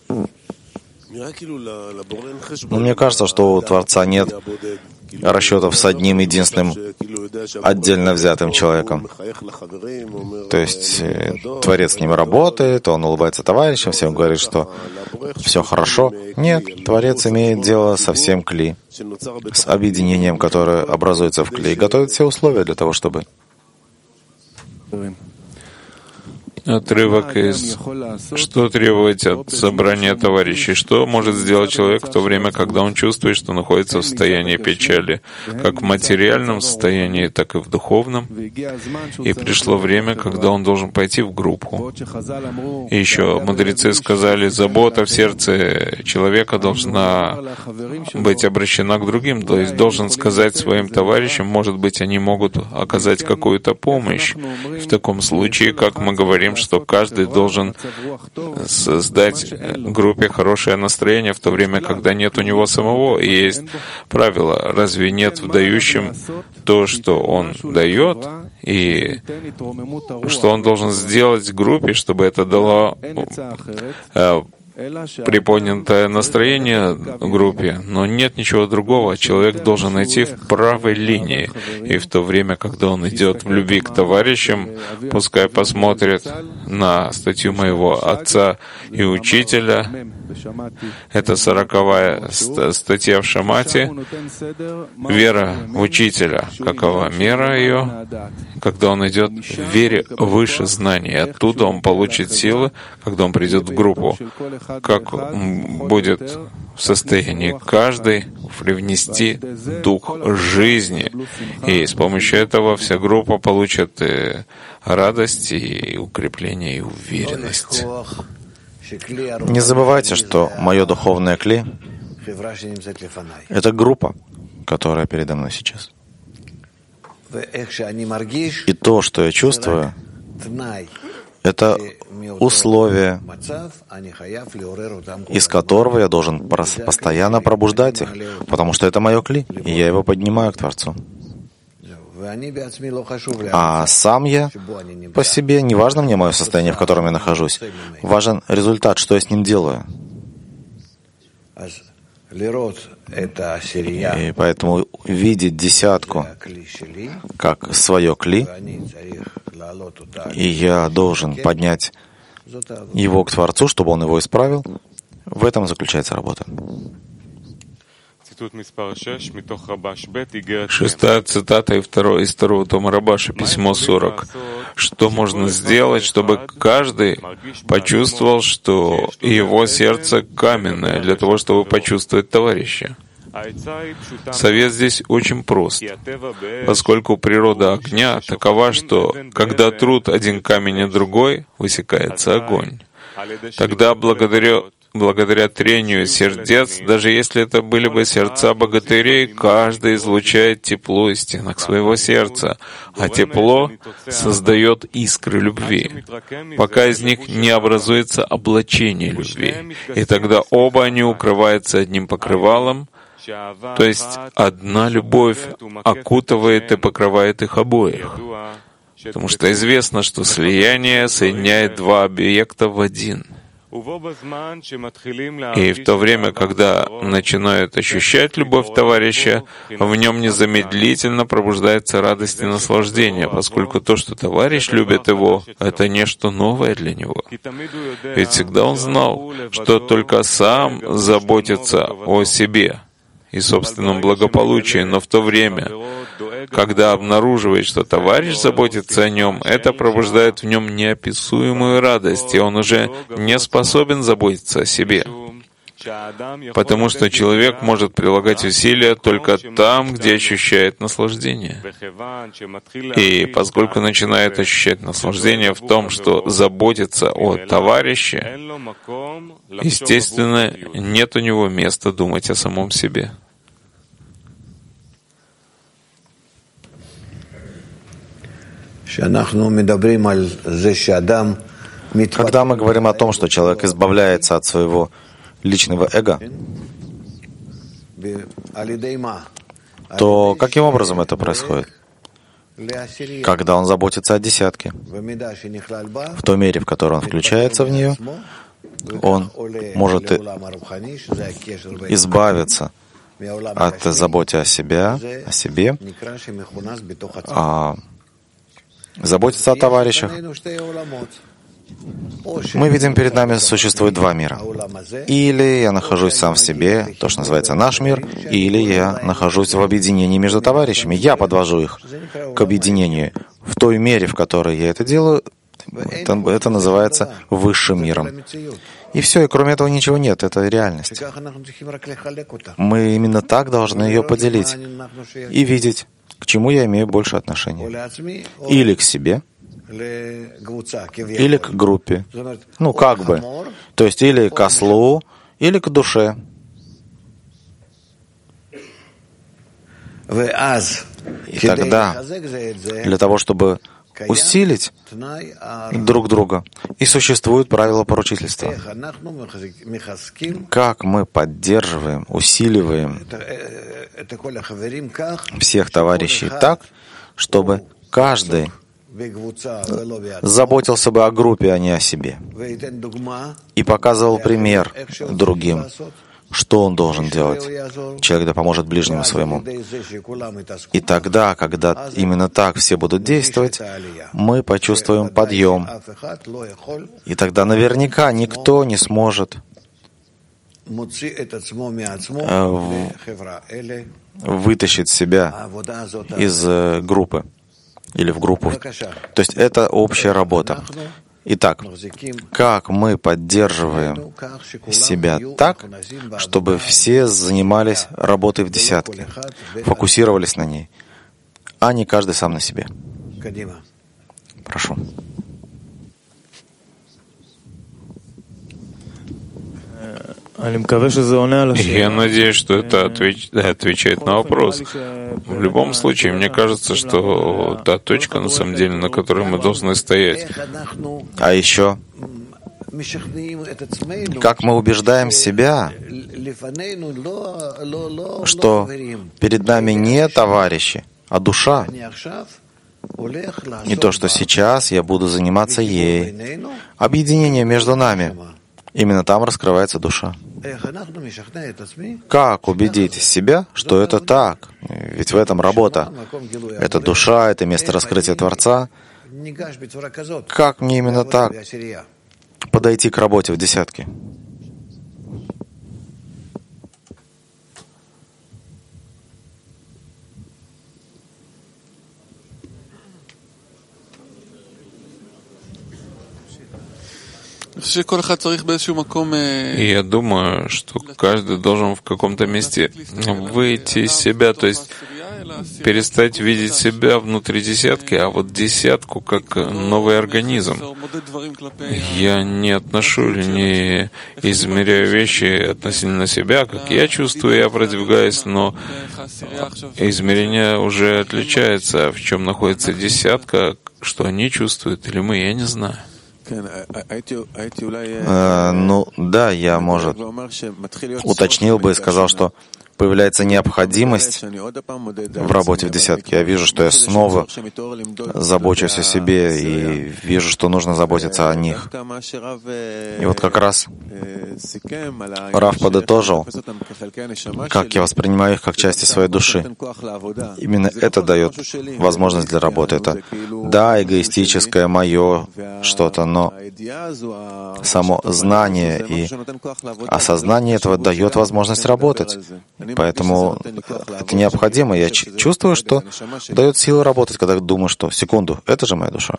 Но мне кажется, что у Творца нет расчетов с одним единственным отдельно взятым человеком. То есть Творец с ним работает, он улыбается товарищам, всем говорит, что все хорошо. Нет, Творец имеет дело со всем кли, с объединением, которое образуется в кли, и готовит все условия для того, чтобы... Отрывок из «Что требовать от собрания товарищей?» Что может сделать человек в то время, когда он чувствует, что находится в состоянии печали, как в материальном состоянии, так и в духовном? И пришло время, когда он должен пойти в группу. И еще мудрецы сказали, забота в сердце человека должна быть обращена к другим, то есть должен сказать своим товарищам, может быть, они могут оказать какую-то помощь. В таком случае, как мы говорим, что каждый должен создать группе хорошее настроение в то время, когда нет у него самого. И есть правило, разве нет в дающем то, что он дает, и что он должен сделать в группе, чтобы это дало приподнятое настроение в группе, но нет ничего другого. Человек должен идти в правой линии. И в то время, когда он идет в любви к товарищам, пускай посмотрит на статью моего отца и учителя. Это 40-я статья в Шамате. Вера в учителя. Какова мера ее? Когда он идет в вере выше знаний. Оттуда он получит силы, когда он придет в группу. Как будет в состоянии каждый привнести дух жизни. И с помощью этого вся группа получит радость, и укрепление, и уверенность. Не забывайте, что мое духовное кли — это группа, которая передо мной сейчас. И то, что я чувствую, это условие, из которого я должен постоянно пробуждать их, потому что это мое кли, и я его поднимаю к Творцу. А сам я по себе, не важно мне мое состояние, в котором я нахожусь, важен результат, что я с ним делаю. И поэтому видеть десятку как свое кли, и я должен поднять его к Творцу, чтобы он его исправил, в этом заключается работа. 6-я цитата из второго тома Рабаша, письмо 40. Что можно сделать, чтобы каждый почувствовал, что его сердце каменное, для того, чтобы почувствовать товарища? Совет здесь очень прост, поскольку природа огня такова, что когда трут один камень и другой, высекается огонь. Тогда благодаря трению сердец, даже если это были бы сердца богатырей, каждый излучает тепло из стенок своего сердца, а тепло создает искры любви, пока из них не образуется облачение любви. И тогда оба они укрываются одним покрывалом, то есть одна любовь окутывает и покрывает их обоих. Потому что известно, что слияние соединяет два объекта в один. И в то время, когда начинают ощущать любовь товарища, в нем незамедлительно пробуждается радость и наслаждение, поскольку то, что товарищ любит его, это нечто новое для него. Ведь всегда он знал, что только сам заботится о себе и собственном благополучии, но в то время, когда обнаруживает, что товарищ заботится о нем, это пробуждает в нем неописуемую радость, и он уже не способен заботиться о себе. Потому что человек может прилагать усилия только там, где ощущает наслаждение. И поскольку начинает ощущать наслаждение в том, что заботится о товарище, естественно, нет у него места думать о самом себе. Когда мы говорим о том, что человек избавляется от своего личного эго, то каким образом это происходит? Когда он заботится о десятке. В той мере, в которой он включается в нее, он может избавиться от заботы о себе, заботиться о товарищах. Мы видим, перед нами существует два мира. Или я нахожусь сам в себе, то, что называется наш мир, или я нахожусь в объединении между товарищами. Я подвожу их к объединению. В той мере, в которой я это делаю, это называется высшим миром. И все, и кроме этого ничего нет, это реальность. Мы именно так должны ее поделить и видеть, к чему я имею больше отношения. Или к себе, или к группе. Ну, как бы. То есть или к ослу, или к душе. И тогда, для того, чтобы усилить друг друга, и существует правило поручительства. Как мы поддерживаем, усиливаем всех товарищей так, чтобы каждый заботился бы о группе, а не о себе, и показывал пример другим, что он должен делать. Человек да поможет ближнему своему. И тогда, когда именно так все будут действовать, мы почувствуем подъем. И тогда наверняка никто не сможет вытащить себя из группы или в группу. То есть это общая работа. Итак, как мы поддерживаем себя так, чтобы все занимались работой в десятке, фокусировались на ней, а не каждый сам на себе? Прошу. Я надеюсь, что это отвечает на вопрос. В любом случае, мне кажется, что та точка, на самом деле, на которой мы должны стоять. А еще, как мы убеждаем себя, что перед нами не товарищи, а душа. Не то, что сейчас я буду заниматься ей. Объединение между нами. Именно там раскрывается душа. Как убедить себя, что это так? Ведь в этом работа. Это душа, это место раскрытия Творца. Как мне именно так подойти к работе в десятке? Я думаю, что каждый должен в каком-то месте выйти из себя, то есть перестать видеть себя внутри десятки, а вот десятку как новый организм. Я не отношу или не измеряю вещи относительно себя, как я чувствую, я продвигаюсь, но измерение уже отличается. В чем находится десятка, что они чувствуют или мы, я не знаю. Я, может, уточнил бы и сказал, что появляется необходимость в работе в десятке. Я вижу, что я снова забочусь о себе и вижу, что нужно заботиться о них. И вот как раз Рав подытожил, как я воспринимаю их как части своей души. Именно это дает возможность для работы. Это, да, эгоистическое, мое что-то, но само знание и осознание этого дает возможность работать. Поэтому это необходимо. Я чувствую, что дает силу работать, когда думаю, что секунду, это же моя душа.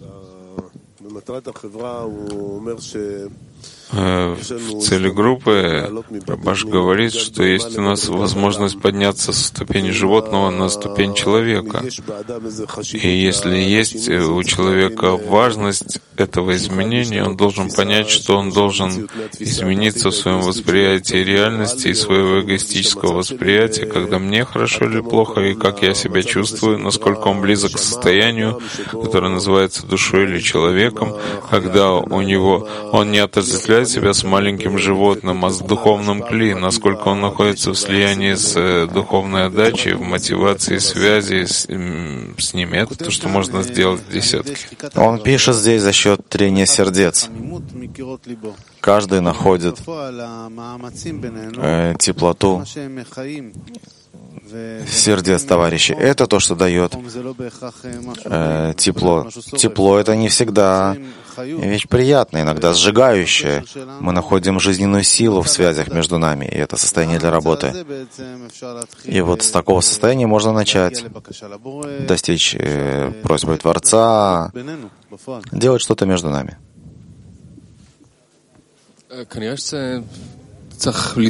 В цели группы Рабаш говорит, что есть у нас возможность подняться со ступени животного на ступень человека. И если есть у человека важность этого изменения, он должен понять, что он должен измениться в своем восприятии реальности и своего эгоистического восприятия, когда мне хорошо или плохо, и как я себя чувствую, насколько он близок к состоянию, которое называется душой или человеком, когда он не отождествляет себя с маленьким животным, а с духовным кли, насколько он находится в слиянии с духовной отдачей, в мотивации, связи с ними. Это то, что можно сделать в десятке. Он пишет здесь за счет трения сердец. Каждый находит теплоту сердец товарищей. Это то, что дает тепло. Тепло — это не всегда вещь приятная, иногда сжигающая. Мы находим жизненную силу в связях между нами, и это состояние для работы. И вот с такого состояния можно начать достичь просьбы Творца, делать что-то между нами. По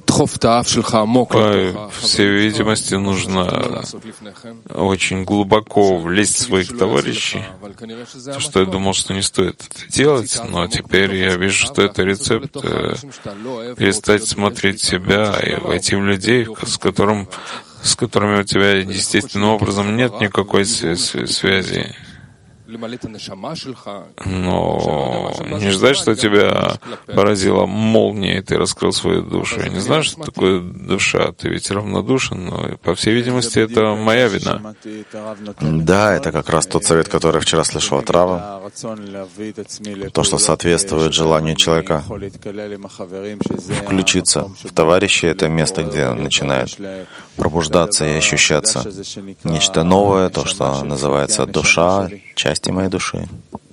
всей видимости, нужно очень глубоко влезть в своих товарищей. То, что я думал, что не стоит это делать, но теперь я вижу, что это рецепт перестать смотреть себя и войти в людей, с которыми у тебя естественным образом нет никакой связи. Но не ждать, что тебя поразила молния, и ты раскрыл свою душу. Я не знаю, что такое душа. Ты ведь равнодушен, но, по всей видимости, это моя вина. Да, это как раз тот совет, который вчера слышал от Рава. То, что соответствует желанию человека включиться в товарищи, это место, где начинает пробуждаться и ощущаться нечто новое, то, что называется душа, части моей души.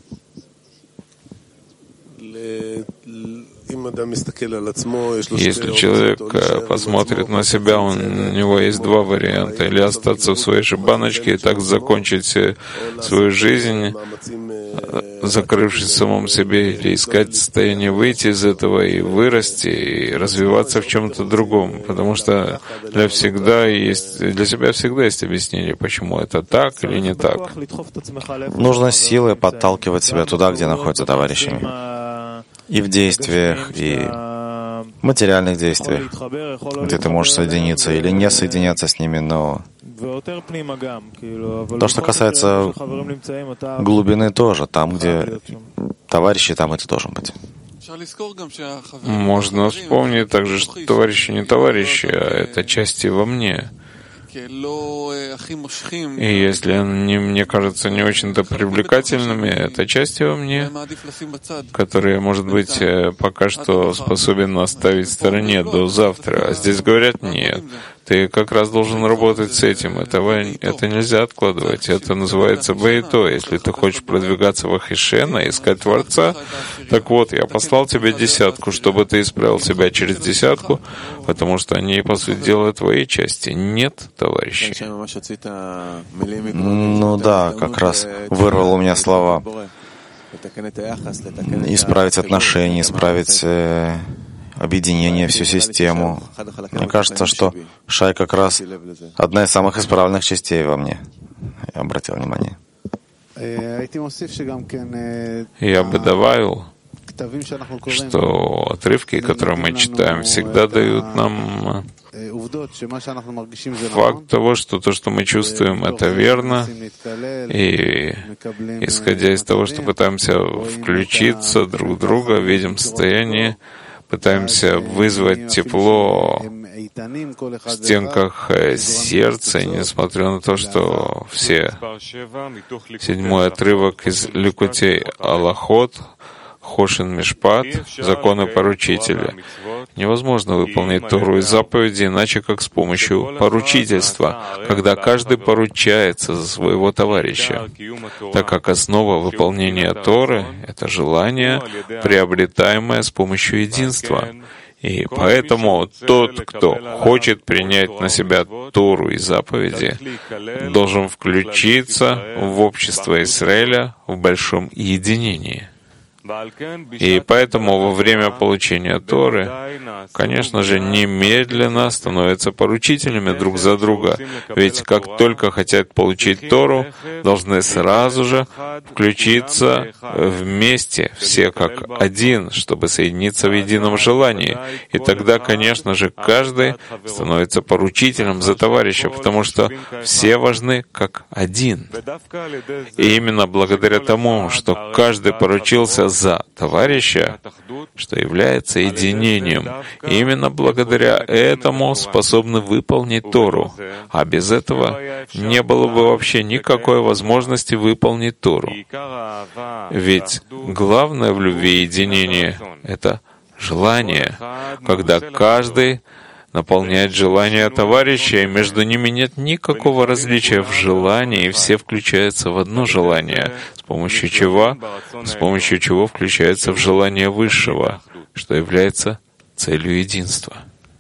Если человек посмотрит на себя, у него есть два варианта. Или остаться в своей же баночке и так закончить свою жизнь, закрывшись в самом себе, или искать состояние выйти из этого и вырасти, и развиваться в чем-то другом. Потому что для себя всегда есть объяснение, почему это так или не так. Нужно силой подталкивать себя туда, где находятся товарищами. И в действиях, и в материальных действиях, где ты можешь соединиться или не соединяться с ними, но то, что касается глубины, тоже, там, где товарищи, там это должен быть. Можно вспомнить также, что товарищи не товарищи, а это части во мне. И если они мне кажутся не очень-то привлекательными, это части во мне, которые, может быть, пока что способен оставить в стороне до завтра. А здесь говорят, нет, ты как раз должен работать с этим. Это нельзя откладывать. Это называется бейто. Если ты хочешь продвигаться в Ахишена, искать Творца, так вот, я послал тебе 10, чтобы ты исправил себя через 10, потому что они, по сути дела, твои части. Нет, товарищи. Ну да, как раз вырвал у меня слова. Исправить отношения, исправить объединение, всю систему. Мне кажется, что Шай как раз одна из самых исправленных частей во мне. Я обратил внимание. Я бы добавил, что отрывки, которые мы читаем, всегда дают нам факт того, что то, что мы чувствуем, это верно, и исходя из того, что пытаемся включиться друг в друга, видим состояние, пытаемся вызвать тепло в стенках сердца, и несмотря на то, что все 7-й отрывок из Ликутей Алахот, Хошин Мишпат, законы поручителя. Невозможно выполнить Тору и заповеди иначе, как с помощью поручительства, когда каждый поручается за своего товарища, так как основа выполнения Торы — это желание, приобретаемое с помощью единства. И поэтому тот, кто хочет принять на себя Тору и заповеди, должен включиться в общество Израиля в большом единении. И поэтому во время получения Торы, конечно же, немедленно становятся поручителями друг за друга. Ведь как только хотят получить Тору, должны сразу же включиться вместе, все как один, чтобы соединиться в едином желании. И тогда, конечно же, каждый становится поручителем за товарища, потому что все важны как один. И именно благодаря тому, что каждый поручился за товарища, что является единением. И именно благодаря этому способны выполнить Тору. А без этого не было бы вообще никакой возможности выполнить Тору. Ведь главное в любви и единении — это желание, когда каждый наполняет желание товарища, и между ними нет никакого различия в желании, и все включаются в одно желание, с помощью чего включается в желание Высшего, что является целью единства.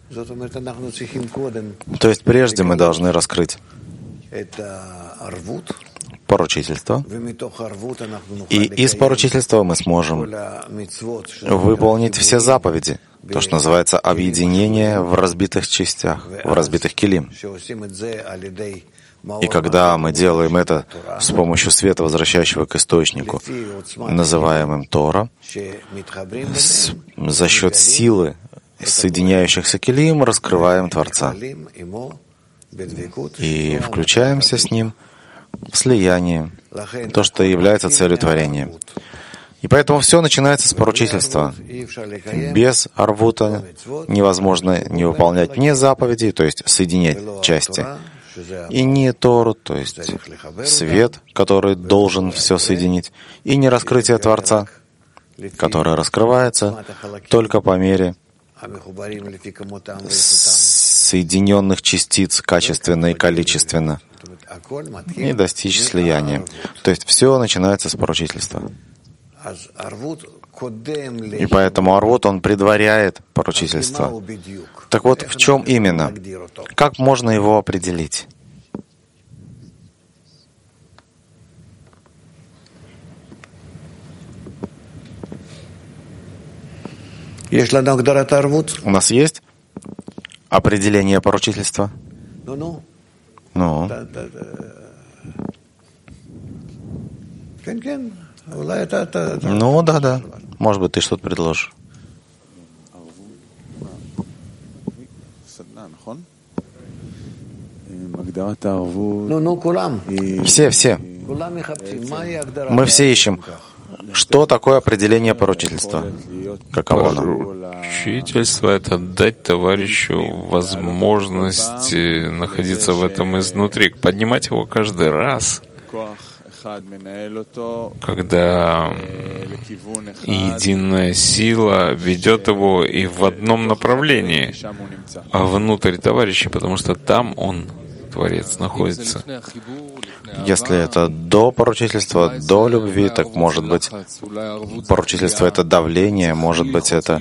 То есть прежде мы должны раскрыть поручительство, и из поручительства мы сможем выполнить все заповеди, то, что называется объединение в разбитых частях, в разбитых келим. И когда мы делаем это с помощью света, возвращающего к источнику, называемым Тора, за счет силы соединяющихся келим раскрываем Творца и включаемся с Ним в слияние, то, что является целью творения. И поэтому все начинается с поручительства. Без арвута невозможно не выполнять ни заповеди, то есть соединять части, и не Тору, то есть свет, который должен все соединить, и не раскрытие Творца, которое раскрывается только по мере соединенных частиц качественно и количественно, и достичь слияния. То есть все начинается с поручительства. И поэтому арвут, он предваряет поручительство. Так вот, в чем именно? Как можно его определить? У нас есть определение поручительства? Ну? Ну, да. Может быть, ты что-то предложишь. Все. Мы все ищем. Что такое определение поручительства? Каково оно? Поручительство — это дать товарищу возможность находиться в этом изнутри, поднимать его каждый раз, когда единая сила ведет его и в одном направлении, а внутрь товарища, потому что там он, Творец, находится. Если это до поручительства, до любви, так может быть поручительство — это давление, может быть это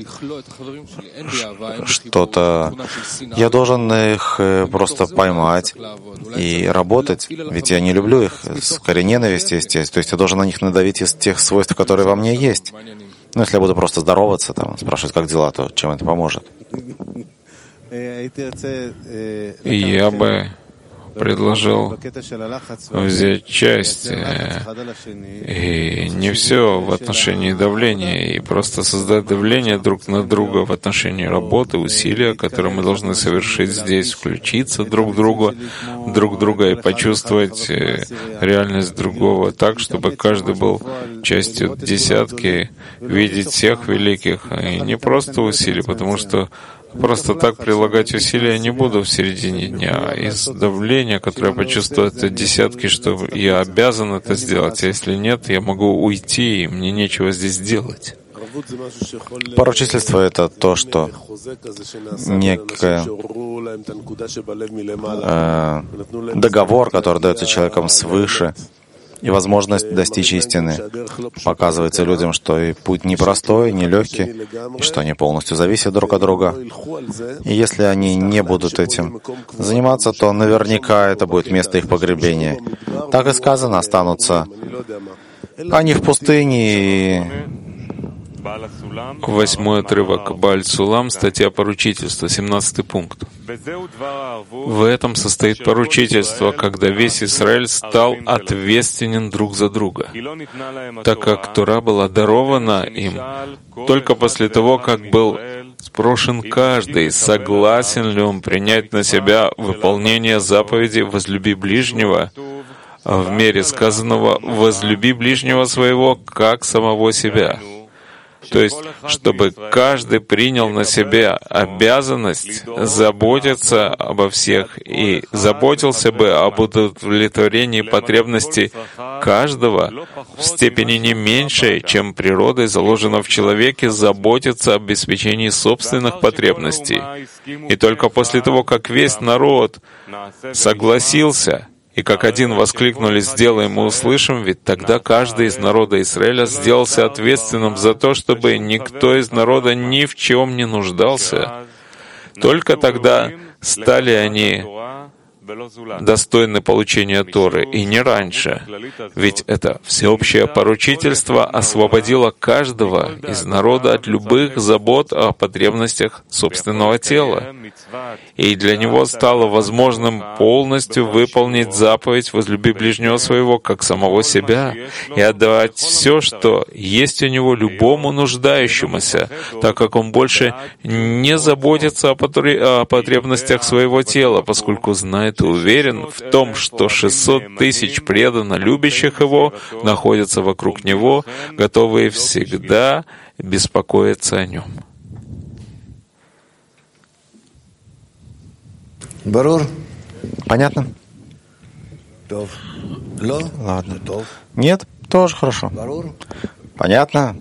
что-то. Я должен их просто поймать и работать, ведь я не люблю их, скорее ненависть есть. То есть я должен на них надавить из тех свойств, которые во мне есть. Ну, если я буду просто здороваться, там, спрашивать, как дела, то чем это поможет? Я бы предложил взять часть, и не все в отношении давления, и просто создать давление друг на друга в отношении работы, усилия, которые мы должны совершить здесь, включиться друг в друга и почувствовать реальность другого так, чтобы каждый был частью десятки, видеть всех великих, и не просто усилий, потому что просто так прилагать усилия не буду в середине дня. Из давления, которое я почувствую от десятки, что я обязан это сделать, а если нет, я могу уйти, и мне нечего здесь делать. Поручительство — это то, что некий договор, который дается человеком свыше, и возможность достичь истины. Показывается людям, что и путь непростой, нелегкий, и что они полностью зависят друг от друга. И если они не будут этим заниматься, то наверняка это будет место их погребения. Так и сказано, останутся они в пустыне. И 8-й отрывок Бааль Сулам, статья поручительства, 17-й пункт. В этом состоит поручительство, когда весь Израиль стал ответственен друг за друга, так как Тора была дарована им только после того, как был спрошен каждый, согласен ли он принять на себя выполнение заповеди «Возлюби ближнего», в мере сказанного «Возлюби ближнего своего, как самого себя». То есть, чтобы каждый принял на себя обязанность заботиться обо всех и заботился бы об удовлетворении потребностей каждого в степени не меньшей, чем природой заложено в человеке заботиться об обеспечении собственных потребностей. И только после того, как весь народ согласился, и как один воскликнули «Сделаем и услышим», ведь тогда каждый из народа Израиля сделался ответственным за то, чтобы никто из народа ни в чем не нуждался. Только тогда стали они достойны получения Торы, и не раньше. Ведь это всеобщее поручительство освободило каждого из народа от любых забот о потребностях собственного тела. И для него стало возможным полностью выполнить заповедь «Возлюби ближнего своего, как самого себя», и отдавать все, что есть у него, любому нуждающемуся, так как он больше не заботится о потребностях своего тела, поскольку знает знает и уверен в том, что 600 тысяч преданно любящих Его находятся вокруг Него, готовые всегда беспокоиться о Нем. Понятно? Ладно. Нет, тоже хорошо. Понятно?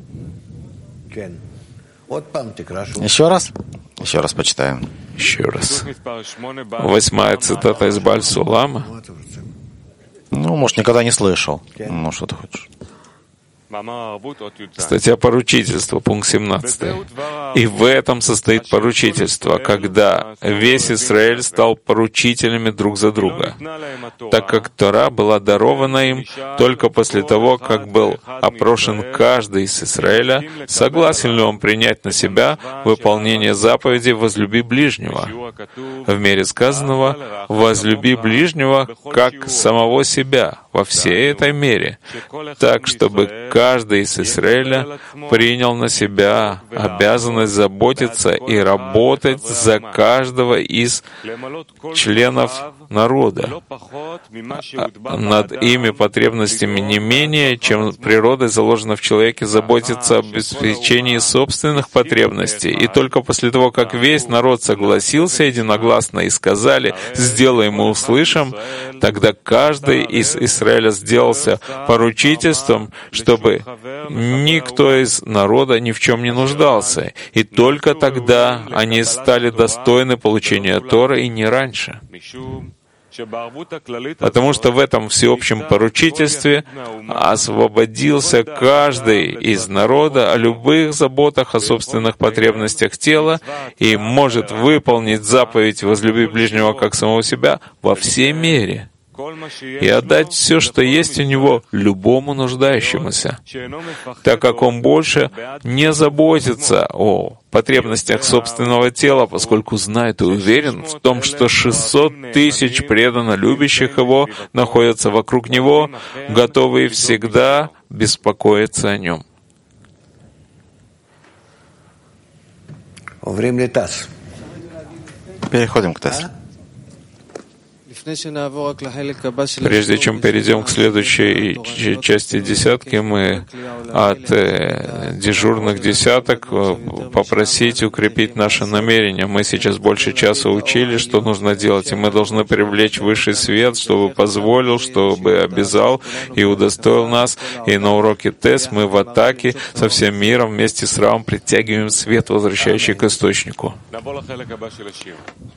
Еще раз? Еще раз почитаем. Еще раз. 8-я цитата из Бааль Сулама. Ну, может, никогда не слышал. Ну, что ты хочешь? Статья поручительства, пункт 17. И в этом состоит поручительство, когда весь Израиль стал поручителями друг за друга, так как Тора была дарована им только после того, как был опрошен каждый из Израиля, согласен ли он принять на себя выполнение заповеди «возлюби ближнего». В мере сказанного «возлюби ближнего как самого себя» во всей этой мере, так, чтобы каждый из Израиля принял на себя обязанность заботиться и работать за каждого из членов народа над ими потребностями не менее, чем природой заложено в человеке заботиться об обеспечении собственных потребностей. И только после того, как весь народ согласился единогласно и сказали «сделаем и услышим», тогда каждый из Израиля сделался поручительством, чтобы никто из народа ни в чем не нуждался. И только тогда они стали достойны получения Торы и не раньше. Потому что в этом всеобщем поручительстве освободился каждый из народа о любых заботах о собственных потребностях тела и может выполнить заповедь «возлюби ближнего как самого себя» во всей мере и отдать все, что есть у него, любому нуждающемуся, так как он больше не заботится о потребностях собственного тела, поскольку знает и уверен в том, что 600 тысяч преданно любящих его находятся вокруг него, готовые всегда беспокоиться о нем. Переходим к Тесс. Прежде чем перейдем к следующей части десятки, мы от дежурных десяток попросить укрепить наше намерение. Мы сейчас больше часа учили, что нужно делать, и мы должны привлечь высший свет, чтобы позволил, чтобы обязал и удостоил нас. И на уроке Тесс мы в атаке со всем миром вместе с Равом притягиваем свет, возвращающий к источнику.